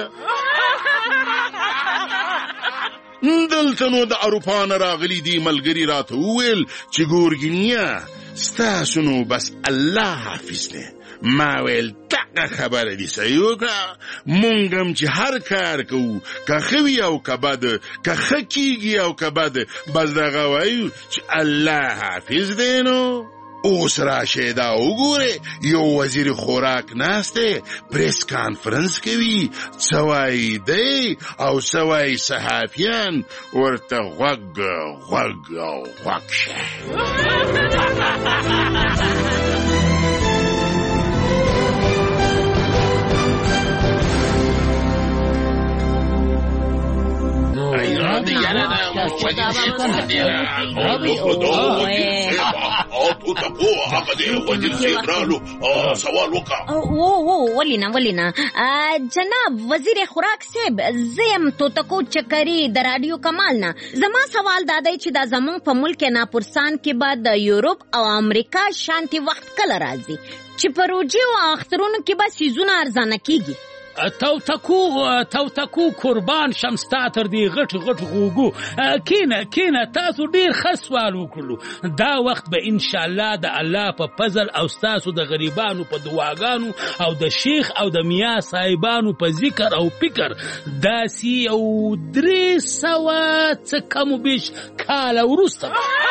دلته نو د اروپا نه راغلي دي ملګري راته وویل چې ګورګینیا ستاسو نو بس الله حافظ دی. ما ویل دغه خبره دي صحیح وکړه، مونږ هم چې هر کار کوو که ښه وي او که بد، که ښه کیږي او که بد، بس دغه وایو چې الله حافظ دی. نو اوس راشئ دا وګورئ یو وزیر خوراک ناست دی پریس کانفرنس کوي، څه وایي دی او څه وایي صحافیان، ورته غوږ غوږ او غوږ شه. ولینا ولینا جناب وزیر خوراک صاحب، زه یم توتکو چکري د رادیو کمال نه. زما سوال دا دی چې دا زمونږ په ملک ناپرسان کې به د یورپ او امریکا شانتي وخت کله راځي چې په روژې او اخترونو کې به سیزونه ارزانه کیږي؟ توتکو توتکو قربان شمستا تر دی غټ غټ غوګو. کینه کینه تاسو ډیر ښه سوال وکړلو. دا وخت به ان شاء الله د الله په فضل او تاسو د غریبانو په دعاګانو او د شیخ او د میا صاحبانو په ذکر او فکر داسي او درې سوه څه کم و بیش کاله وروسته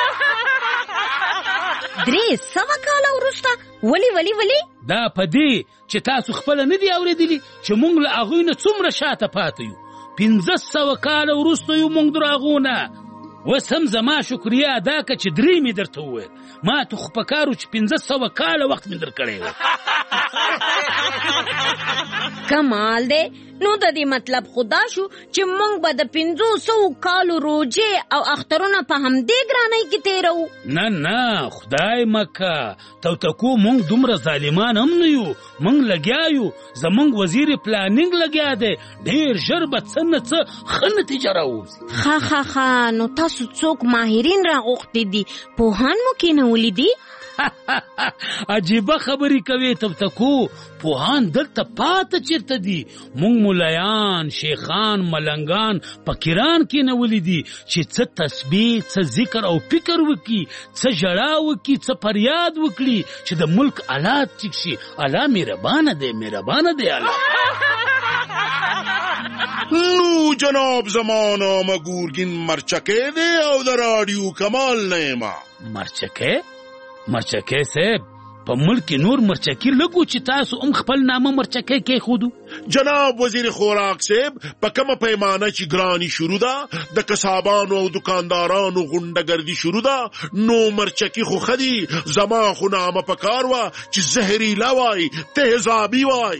درې سوه کاله وروسته؟ ولی ولی ولی؟ دا په دې چې تاسو خپله نه دي اورېدلي چې موږ له هغوی نه څومره شاته پاته یو. پنځه سوه کاله وروسته یو موږ د هغو نه. اوس هم زما شکریه ادا که چې درې مې درته وویل، ما ته خو په کار و چې پنځه سوه کاله وخت مې در کړی و. کمال دی. نو د دې مطلب خدا شو چې موږ به د پنځو سوو کالو روجې او اخترونه په همدې ګرانۍ کې تیرو. نه نه خدای مکه توتکو موږ دومره ظالمان هم نه یو. موږ لګیا یو. زموږ وزیر پلانینګ لګیا دی. ډېر ژر به څه نه څه ښه نتیجه راوځي. ښه ښه ښه نو تاسو څوک ماهرین راغوښتي دي؟ پوهان مو کېنولي دي؟ عجیبه خبرې کوي توتکو. پوهان دلته پاته چیرته دي؟ موږ ملایان، شیخان، ملنګان، فقیران کېنولي دي چې څه تسبیح، څه ذکر او فکر وکړي، څه ژړا وکړي، څه فریاد وکړي چې د ملک حالات ټیک شي. الله مهربانه دی، مهربانه دی الله. نو جناب زمانه مګورګین مرچکې دی او د راډیو کمال نه ما. مرچکې مرچکې صاحب په ملک نور مرچکی لګو چې تاسو هم خپل نامه مرچکی کې خودو. جناب وزیر خوراک صاحب په کومه پیمانه چې ګرانی شروع ده د کسابانو او دکاندارانو غونډګردي شروع ده نو مرچکی خو خدي زما خو نامه پکار وا چې زهريلا وای تهذابي وای.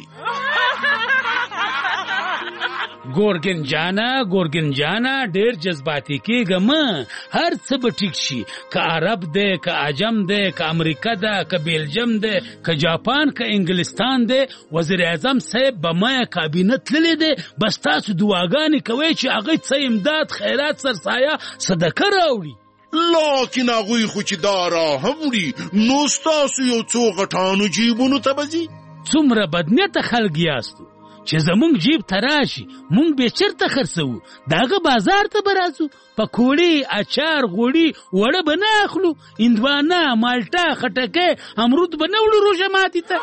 ګورګن جانا ګورګن جانا ډېر جذباتي کېږم. هر څه به ټیک شي. که عرب دی، که عجم دی، که امریکا ده، که بیلجم دی، که جاپان، که انګلستان دی، وزیر اعظم صاحب به ما کابینه تللی دی. بس تاسو دعاګانې کوئ چې هغوی څه امداد، خیرات، سرسایه، صدقه راوړي. لاکن هغوی خو چې دا راهم وړي نو ستاسو یو څو غټانو جیبونو ته به ځي. څومره بدنیته خلک یاستو چې زمونږ جیب ته راشي مونږ به چېرته خرڅوو. د هغه بازار ته به راځو. پکوړې، اچار، غوړي وړه به نه اخلو. هندوانه، مالټه، خټکی، امرود به نه وړو روژه ماتي ته.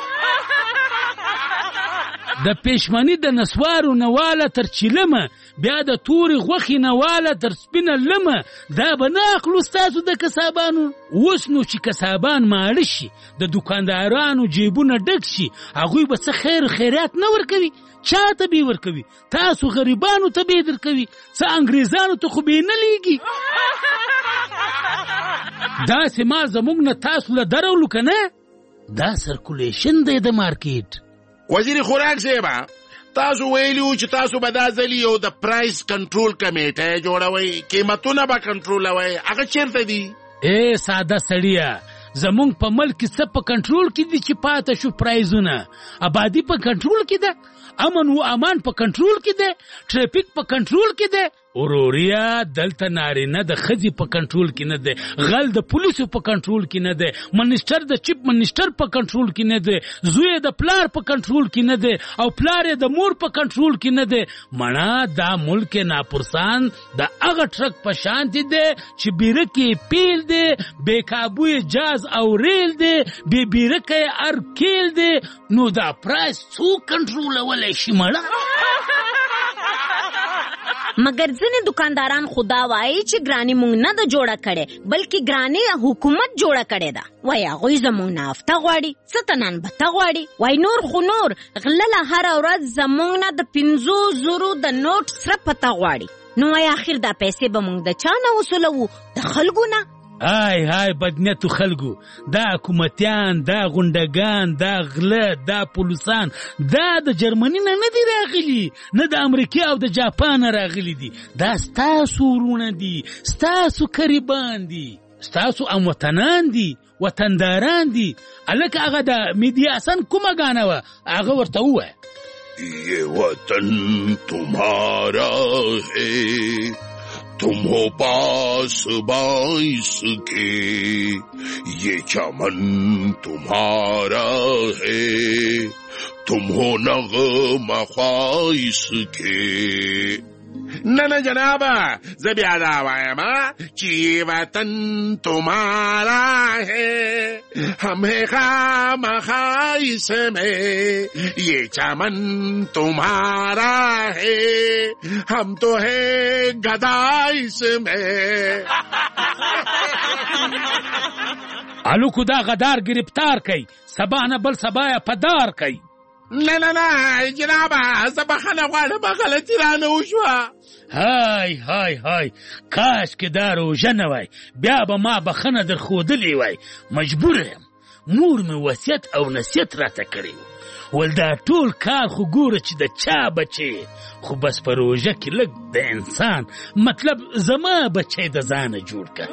د پېشمني د نسوارو نواله تر چیلمه، بیا د تورې غوښې نواله تر سپینه لمه، دا به نه اخلو ستاسو د کسابانو. اوس نو چې کسابان ماړه شي، د دوکاندارانو جیبونه ډک شي، هغوی به څه خیر خیرات نه ورکوي. چا ته به ورکوي؟ تاسو غریبانو ته به درکوي. څه انګریزانو ته خو به نه لیږي. داسې ما زموږ نه تاسو له درولو که نه؟ دا سرکولیشن دی د مارکیټ. وزیر خوراک صاحب تاسو ویلو چې تاسو به دا ځل یو د پرایس کنټرول کمیټه جوړوئ، قیمتونه به کنټرولوئ. هغه چیرته دي؟ ای ساده سړیه، زمونږ په ملک کې څه په کنټرول کې دي چې پاته شو پرایزونه؟ آبادي په کنټرول کې ده، امن و امان په کنټرول کې ده، ټریفیک په کنټرول کې ده. وروریا دلته نارینه د ښځې په کنټرول کې نه دی، غل د پولیسو په کنټرول کې نه دی، منیسټر د چیف منیسټر په کنټرول کې نه دی، زوی د پلار په کنټرول کې نه دی او پلار د مور په کنټرول کې نه دی. مړه دا ملک ناپرسان د هغه ټرک په شان دی چې بیرکې پیل دی، بې کابوی جاز او ریل دی، بې بیرکې ارکیل دی. نو دا پرایس څوک کنټرولولی شي مړه؟ مګر ځینې دکانداران خدا وایي چې ګراني مونږ نه ده جوړه کړې بلکې ګراني حکومت جوړه کړې ده. وایي هغوی زمونږ نه افته غواړي، څه ته ننبته غواړي. وایي نور خو نور غلله هره ورځ زمونږ نه د پنځو زرو د نوټ سره پته غواړي. نو وایي اخر دا پیسې به مونږ د چا نه وصولوو؟ د خلکو نه. های های بدنیتو خلکو، دا حکومتیان، دا غونډګان، دا غله، دا پولیسان دا د جرمني نه نه دي راغلي، نه د امریکا او د جاپان راغلي دي. دا ستاسو ورونه دي، ستاسو قریبان دي، ستاسو هموطنان دي، وطنداران دي. الکه هغه د میډیا حسن کومه ګانه وه، هغه ورته ووایه یہ وطن تمہارا ہے، تم ہو پاس باعث کے، یہ چمن تمہارا ہے، تم ہو نغمہ خواہش کے. نه نه جنابه زه بیا دا وایم چې وطن تمہارا ہے، ہم ہے خامخا اس میں، یہ چمن تمہارا ہے، ہم تو ہے گدا اس میں. الوکو دا غدار گرفتار کئ، سبا نه بل سبا یې پدار کئ. نه نه نه جنابه زه بخښنه غواړم، غلطي رانه وشوه. های های های کاش که دا روژه نه وای، بیا به ما بخښنه در ښودلې وای. مجبور یم مور مې وصیت او نصیحت راته کړی و، ول دا ټول کار خو ګوره چې د چا بچی، خو بس په روژه کې لږ د انسان مطلب زما بچی د ځانه جوړ کړ.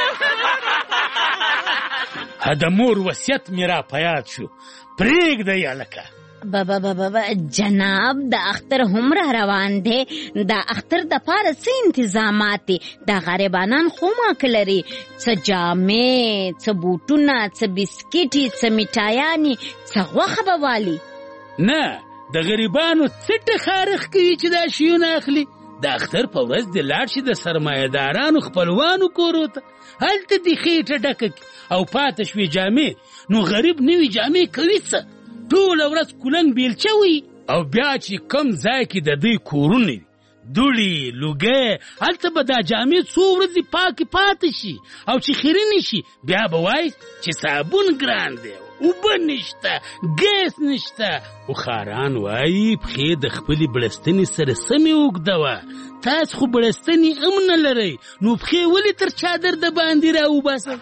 د مور وصیت مې را په یاد شو، پرېږده یا لکه بابا بابا جناب د اختر هم را روان دی، د اختر د پاره څه انتظامات دي؟ د غریبانان خو ماک لري، څه جامې، څه بوټونه، څه بسکټي، څه میټایانې، څه غوښه به والي؟ نه، د غریبانو څټه خارښ کوي چې دا شیونه اخلي. د اختر په ورځ د لاړ شي د سرمایه‌دارانو خپلوانو کورو ته، هلته دې خېټه ډکه کړي او پاته شوې جامې. نو غریب نوي جامې کوي څه؟ ټوله ورځ کولنګ بیلچه وي، او بیا چې کم ځای کې د دوی کورونه وي، دوړې لوګۍ، هلته به دا جامې څو ورځې پاکې پاتې شي، او چې خیرنې شي بیا به وایي چې صابون ګران دی، اوبه نشته، ګیس نشته. بخاران وایي پښې د خپلې بړستنې سره سمې اوږدوه. تاسو خو بړستنې هم نه لرئ، نو پښې ولې تر چادر د باندې راوباسئ؟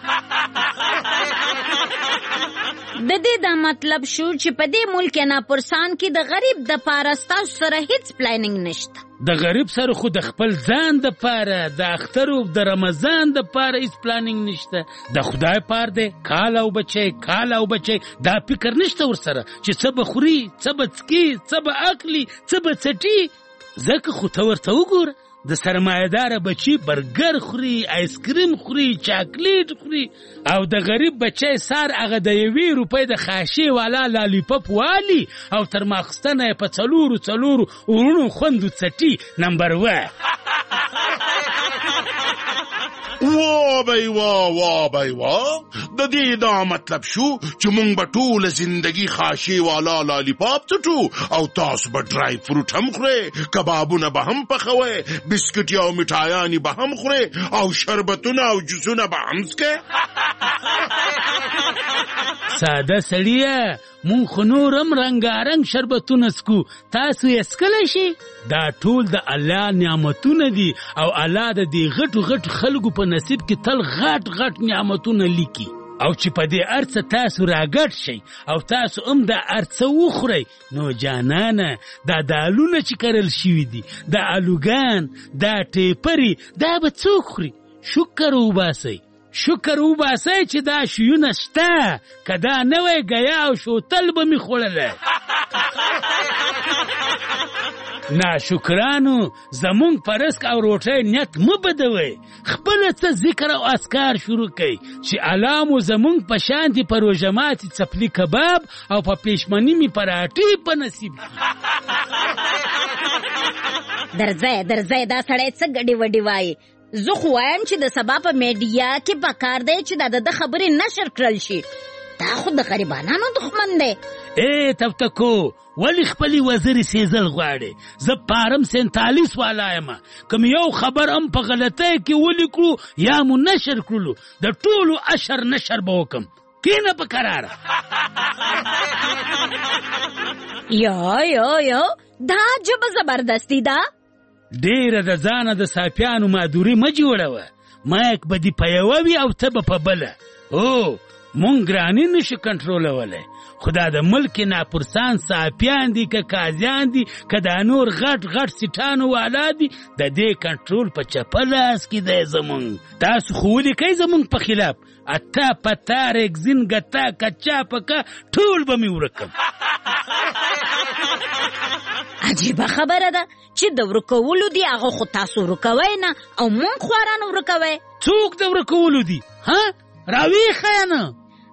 د دې دا مطلب شو چې په دې ملک ناپرسان کې د غریب د پاره ستاسو سره هیڅ پلانینګ نشته. د غریب سره خو د خپل ځان د پاره د اختر او د رمضان د پاره هیڅ پلانینګ نشته. د خدای پار دی کال او بچی کال او بچی، دا فکر نشته ورسره چې څه به خوري، څه به څکي، څه به اکلي، څه به څټي. ځکه خو ته ورته وګوره، د سرمایه‌دار بچی برګر خوري، آیسکریم خوري، چاکلیټ خوري، او د غریب بچی سار هغه د یوې روپۍ د خاشې والا لالیپاپ والي، او تر ماخستنه یې په څلورو څلورو ورونو خوندو څټي. نمبر وه وا بای وا وا بای وا د دې دا مطلب شو چې مونږ به ټوله زندگی خاشې والا لالیپاپ څټو، او تاسو به ډرای فروټ هم خورئ، کبابونه به هم پخوئ، بسکټ او میټایانې به هم خورئ، او شربتونه او جوسونه به هم څکئ. ساده سړیه، مونږ خو نور هم رنګارنګ شربتونه څکو، تاسو یې څکلی شي؟ دا ټول د الله نعمتونه دي، او الله د دې غټو غټو خلکو په نصیب کې تل غټ غټ نعمتونه لیکي. او چې په دې ارڅه تاسو راګټ شئ او تاسو هم دا ارڅه وخورئ، نو جانانه دا دالونه چې کرل شوي دي، دا الوګان، دا ټیپري، دا به څوک خوري؟ شکر وباسئ، شکر وباسئ چې دا شیونه شته، که دا نه وی ګیا او شوتل به مې خوړلی. ناشکرانو زمونږ په رزق او روټۍ نیت مه بدوئ، خپله څه ذکر او اذکار شروع کړئ چې الله مو زمونږ په شانتې په روژه ماتې څپلي کباب او په پېشمني مې پراټې په نصیب کړي. درځئ درځئ دا سړی څه ګډې وډې وایي؟ زه خو وایم چې د سبا په میډیا کې پکار دی چې دا د خبرې نشر کړل شي. دا خو د غریبانانو دښمن دی. ای تفتکو، ولی خپلی وزیری سیزل غواړي؟ زه پارم سینتالیس والا یم، کوم یو خبر هم په غلطۍ کې ولیکلو یا مو نشر کړلو، د ټولو اشر نشر به وکم. کینه په قراره. یا یا یا دا جبه زبردستی ده. ډیره د ځانه د ساپیانو مادوري مه جوړوه، مایک به دې په یوه وي او ته به په بله. او مونږ ګراني نشو کنټرولولی، خو دا د ملک ناپرسان ساپیان دي که قاضیان دي که دا نور غټ غټ سیټانو والا دي، د دې کنټرول په چپه لاس کې دی زمونږ. تاسو خو ولیکئ زمونږ په خلاف، اتا پتا ریګزین ګتا کچا پکا ټول به مې ورکم. عجیبه خبره ده چې د ورکولو دي هغه خو تاسو ورکوئ نه، او مونږ خواران ورکوئ. څوک د ورکولو دي؟ ها راویښه نه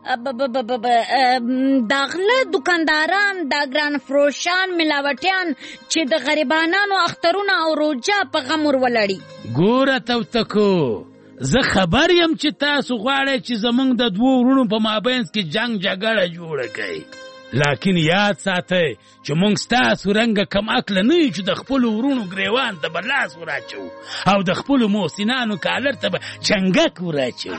دا غله دکانداران، دا ګران فروشان، ملاوټیان چې د غریبانانو اخترونه او روجه په غم ورولړي. ګوره توتکو، زه خبر یم چې تاسو غواړئ چې زمونږ د دوو ورونو په مابینځ کې جنګ جګړه جوړه کړئ، لیکن یاد ساتئ چې مونږ ستاسو رنګه کم عقله نه یو چې د خپلو ورونو ګریوان ته به لاس وراچو او د خپلو محسنانو کالر ته به چنګک وراچو.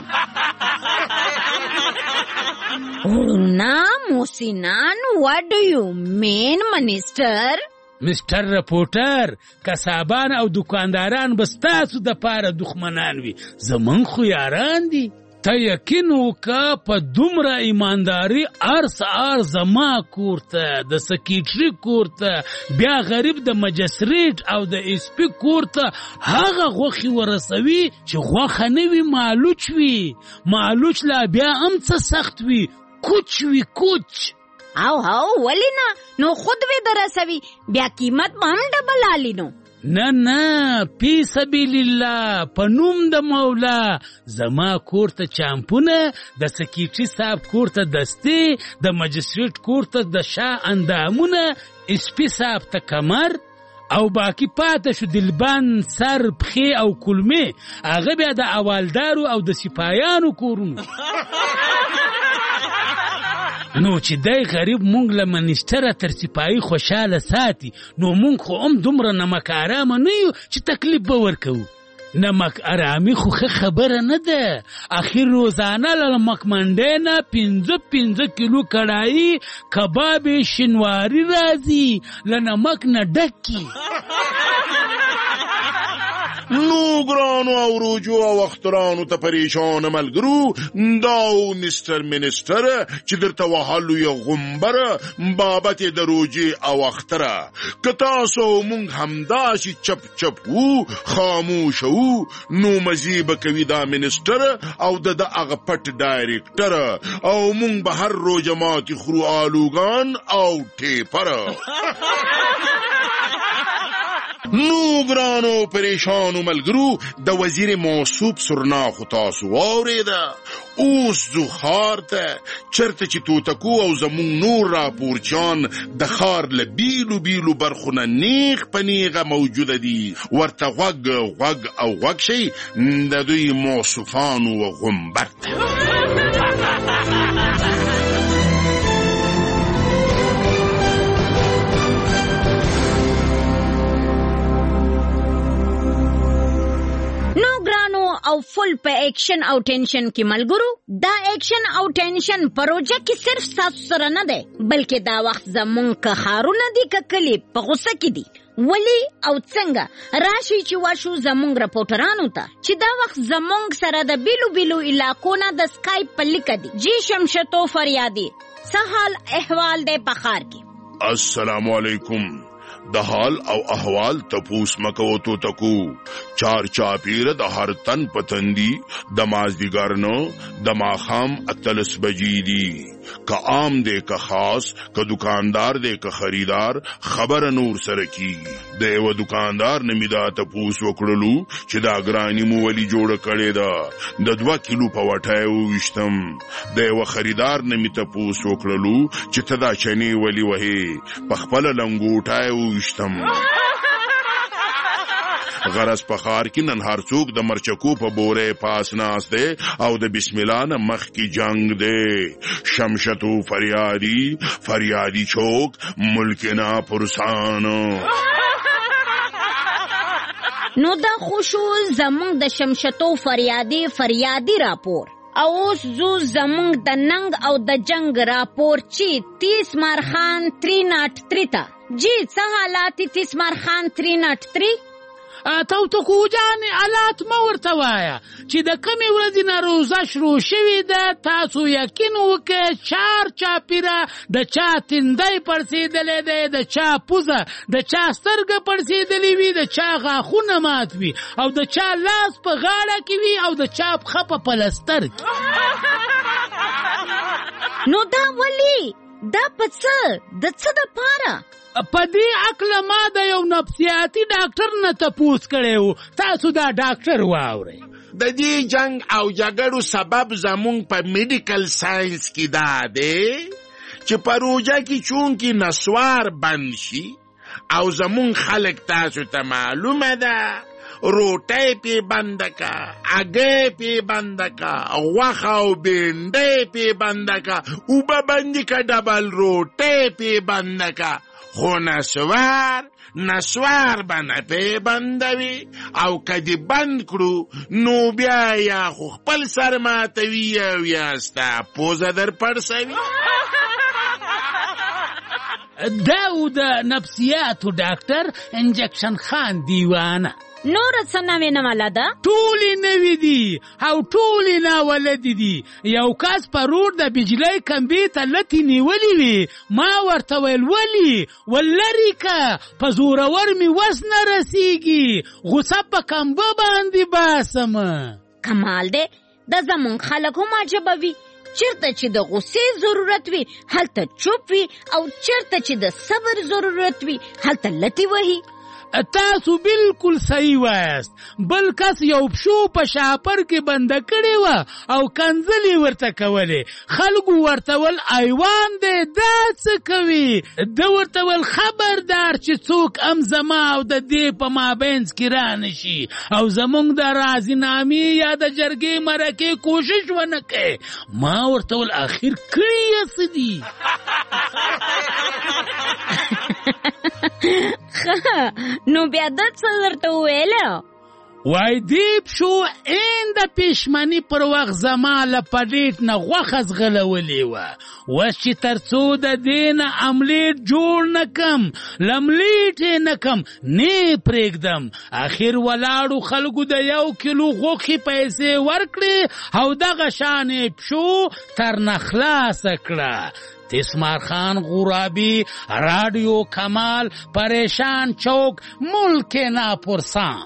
ورونه محسنان؟ what do you mean minister؟ مستر رپورټر، کسابان او دکانداران به ستاسو د پاره دښمنان وي، زمونږ خو یاران دي. ته یقین وکړه په دومره ایمانداري هر سهار زما کور ته د سکیټري کور ته بیا غریب د مجسټریټ او د اس پي کور ته هغه غوښې ورسوي چې غوښه نه وي مالوچ وي مالوچ لا بیا هم څه سخت وي کوچ وي کوچ او او ولې نه نو خود وی درسوي بیا قیمت به هم ډبل آلی نو نه نه پی سبیل الله په نوم د مولا زما کور ته چامپونه د سکیټري صاحب کور ته دستې د مجسټریټ کور ته د شا اندامونه اس پي صاحب ته کمر او باقی پاته شو دلبان سر پخې او کلمې هغه بیا د اوالدارو او د سپایانو کورونو نو چې دی غریب مونږ له منیسټره تر سپایي خوشحاله ساتي نو مونږ خو هم دومره نمک ارامه نه یو چې تکلیف به ورکوو نمک ارامي خو ښه خبره نه ده اخر روزانه له مکمنډۍ نه پنځه پنځه کیلو کړایي کباب شینواري راځي له نمک نه ډکي نو ګرانو او روجو او اخترانو ته پریشان ملګرو داو مستر منیسټر چې درته وهلو یې غومبره بابت د روجې او اختره که تاسو مونږ همداسې چپ چپ وو خاموش وو نو مزې به کوي دا منیسټر او د د هغه پټ ډایرکټر او مونږ به هر روجه ماتې خورو آلوګان او ټیپره نو ګرانو پریشانو ملګرو د وزیر موصوب سرناخو تاسو واورېده اوس ځو ښار ته چېرته چې توتکو او زموږ نور راپورچیان د ښار له بیلو بیلو برخو نه نیغ په نیغه موجوده دي ورته غوږ غوږ او غوږ شئ د دوی موصوفانو غومبر ته او فل په ایکشن او ټینشن کې ملګرو دا ایکشن او ټینشن پروژه کې صرف تاسو سره نه ده بلکې دا وخت زمونږ که خارونه دي که کلی په غوسه کې دي ولی او څنګه راشي چې ورشو زمونږ رپورټرانو ته چې دا وخت زمونږ سره د بیلو بیلو علاقو نه د سکایپ په لیکه دي جی شمشتو فریادي څه حال احوال دی په ښار کې السلام علیکم د حال او احوال تپوس مکو تو تکو چار چاپیر د هر تن پتندی د مازدیګر نو د ماخام اتلس بجی دی که عام دے که خاص که دکاندار دے که خریدار خبر نور سره کی د یو دکاندار نمیدا تپوس وکړلو چې دا ګرانی مو ولی جوړ کړي دا د دوه کیلو په وټای وشتم د یو خریدار نمی تپوس وکړلو چې تدا چنی ولی وهي په خپل لنګوټای وشتم غرض په ښار کې نن هر څوک د مرچکو په بوره پاس ناس دی او د بسم الله نه مخ کې جنگ دی شمشتو فریادی فریادی چوک ملکنا پرسانو نو دا خوشو زمونږ د شمشتو فریادی فریادی راپور او اوس زو زمونږ د ننګ او د جنگ راپور چې تیس مارخان تری ناٹ تری تا جی څه حالاتی تیس مارخان تری ناٹ تری تو ته خو جانې حالات مه ورته وایه چې د کمې ورځې نه روزه شروع شوې ده تاسو یقین وکړئ چار چاپیره د چا تندی پړسېدلی دی د چا پوزه د چا سترګه پړسېدلې وي د چا غاښونه مات وي او د چا لاس په غاړه کې وي او د چا پښه په پلستر کې نو دا ولې دا په څه د څه دپاره په دې عقله ما د یو نفسیاتي ډاکټر نه تپوس کړی و تاسو دا ډاکټر واورئ د دې جنگ او جګړو سبب زمونږ په میډیکل ساینس کې دا دی چې په روژه کې چونکې نسوار بند شي او زمونږ خلک تاسو ته معلومه ده روټۍ پې بنده کا اګۍ پې بنده کا غوښه او بینډۍ پې بنده کا اوبه بندې کا ډبل روټۍ پې بنده کا خو نسوار نسوار به نه پې بندوي او که دې بند کړو نو بیا یا خو خپل سر ماتوي او یا ستا پوزه در پړسوي دا و د نفسیاتو ډاکټر انجکشن خان دیوانه نور څه نوې نه ولده ټولې نوې دي او ټولې ناولدې دي. یو کس په روډ د بجلۍ کمبې ته لتې نیولې وې. ما ورته ویل ولې ولرې که په زورور مې وس نه رسېږي، غوسه په کمبه باندې باسمه. کمال دی، د زمونږ خلک هم عجبه وي. چېرته چې د غوسې ضرورت وي هلته چوپ وي، او چېرته چې د صبر ضرورت وي هلته لتې وهي. تاسو بالکل صحیح وایاست. بل کس یو پښو په شاپر کې بنده کړې وه او کنځلې ورته کولې. خلکو ورته ول ایوان دی دا څه کوي؟ ده ورته ول خبردار چې څوک هم زما او د دې په مابینځ کې رانه شي او زمونږ د راضینامې یا د جرګې مرکې کوشش ونه کوي. ما ورته ول اخر کړي یې څه دي؟ نو بیا د څه درته وویله؟ وای دی پښو این د پېشمني پر وخت زما له پډېټ نه غوښه ځغلولې وه. اوس چې تر څو د دې نه املیټ جوړ نه کم لملیټ یې نه کم نه پرېږدم. اخر ولاړو خلکو د یو کیلو غوښې پیسې ورکړې او دغه شان یې پښو تر نه خلاصه کړه. تسمار خان غرابی، رادیو کمال، پریشان چوک، ملک ناپرسان.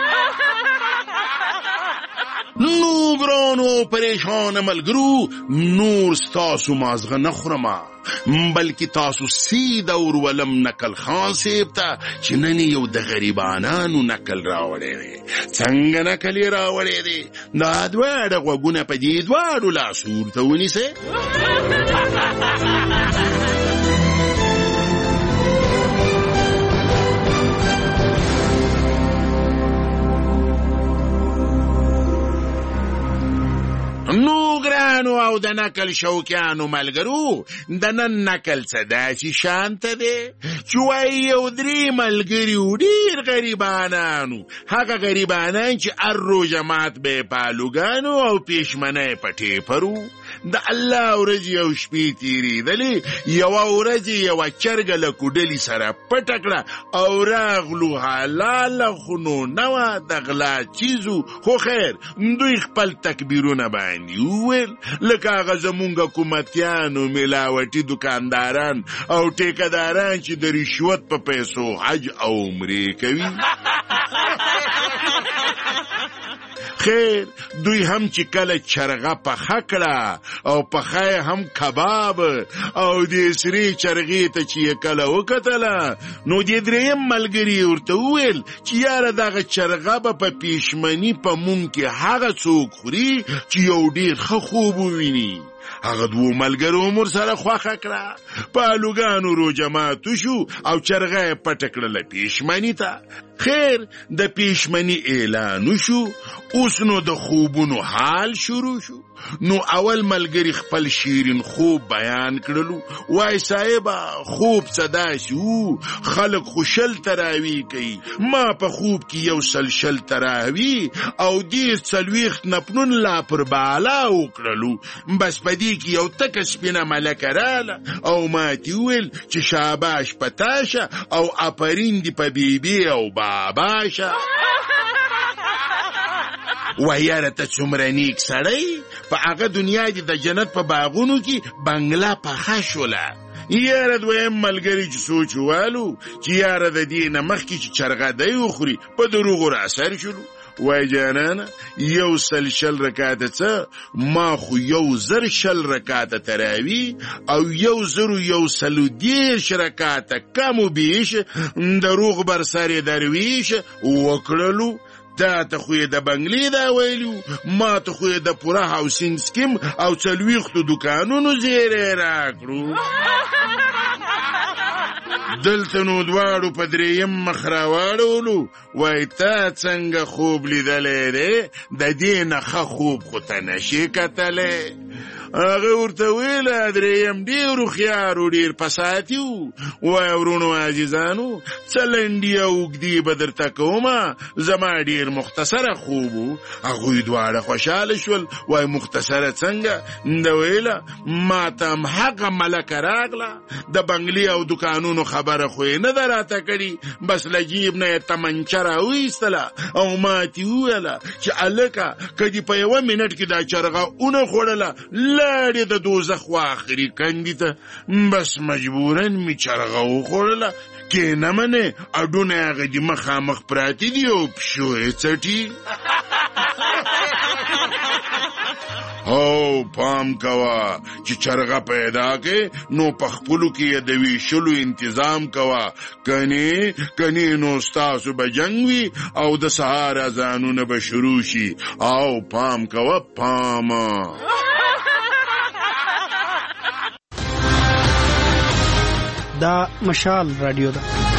نو ګرانو پریشان ملګرو، نور ستاسو مازغه نه خورما، بلکې تاسو سیده ورولم نقل خان صاحب ته چې نن یو د غریبانانو نقل راوړی دی. څنګه نقل یې راوړی دی؟ دا دواړه غوږونه په دې دواړو لاسو ورته ونیسئ. نو ګرانو او د نقل شوقیانو ملګرو، د نن نقل څه داسې شانته دی چې وایي یو درې ملګري وو ډېر غریبانانو. هغه غریبانان چې هر روژه مات به یې په الوګانو او پېشمنه یې په ټیپر وو. د الله ورځې او شپې تېرېدلې. یوه ورځ یې یوه چرګه له کوډلي سره پټه کړه او راغلو. حلاله خو نو نه وه، د غلا چیز و، خو خیر دوی خپل تکبیرونه باندې وویل لکه هغه زمونږ حکومتیانو، ملاوټي دکانداران او ټیکهداران چې د رشوت په پیسو حج او عمرې کوي. خیر دوی هم چې کله چرغه پخه کړه او پخه هم کباب او د سری چرغې ته چې یې کله وکتله، نو د درېیم ملګري ورته وویل چې یاره دغه چرغه به په پېشمني په مونږ کې هغه څوک خوري چې یو ډېر ښه خوب وویني. هغه دوو ملګرو هم ورسره خوښه کړه. په الوګانو روژه ماتو شو او چرغه یې پټه کړله پېشمني ته. خیر د پېشمني اعلان وشو. اوس نو د خوبونو حال شروع شو. نو اول ملګري خپل شیرین خوب بیان کړلو. وای صاحبه خوب څه داسې وو، خلک خو شل تراوی کوي، ما په خوب کې یو سل شل تراوی او دې څلوېښت نفلون لا پر بالا وکړلو. بس په دې کې یو تکه سپینه ملکه راله او ما تې وویل چې شاباش په تاشه او اپرین دې په بیبي او باباشه. ویاره ته څومره نیک سړی، په هغه دنیا دې د جنت په باغونو کې بنګله پخه شوله. یاره دویم ملګري چې سوچ والو چې یاره د دې نه مخکې چې چرغه دی وخوري په دروغو راثر شولو. وای جانانه یو سل شل رکاته څه، ما خو یو زر شل رکاته تراوی او یو زرو یو سلو دیرش رکاته کم و بیش دروغ بر سر درویش وکړلو. تا ته خو یې د بنګلې دا ویلو، ما ته خو یې د پوره هاوسینګ سکیم او څلوېښتو دوکانونو زیری راکړو. دلته نو دواړو په درېیم مخ راواړولو. وای تا څنګه خوب لیدلی دی؟ د دې نه ښه خوب خو ته نشې کتلی. هغه ورته ویل دریم ډېر هوښیار و ډېر پساتي و. وایه ورونو عزیزانو څه لنډي او اوږدې به درته کومه زما ډېر مختصره خوب و. هغوی دواړه خوشحاله شول. وایي مختصره څنګه؟ ده ویله ما ته هم هغه ملکه راغله د بنګلې او دوکانونو خبره خو یې نه ده راته کړې، بس له جیب نه یې تمنچه راویستله او ما تې وویله چې هلکه که دې په یوه منټ کې دا چرغه ونه خوړله لاړې د دوزخ و آخري کندې ته. بس مجبورا مې چرغه وخوړله کې نه منې اډونه یې هغه دې مخامخ پراتې دي او پشو یې څټي. او پام کوه چې چرغه پیدا کې نو په خپلو کې د ویشلو انتظام کوه، کنې کنې نو ستاسو به جنګ وي او د سهار اذانونه به شروع شي. او پام کوه پام. دا مشال رادیو ده.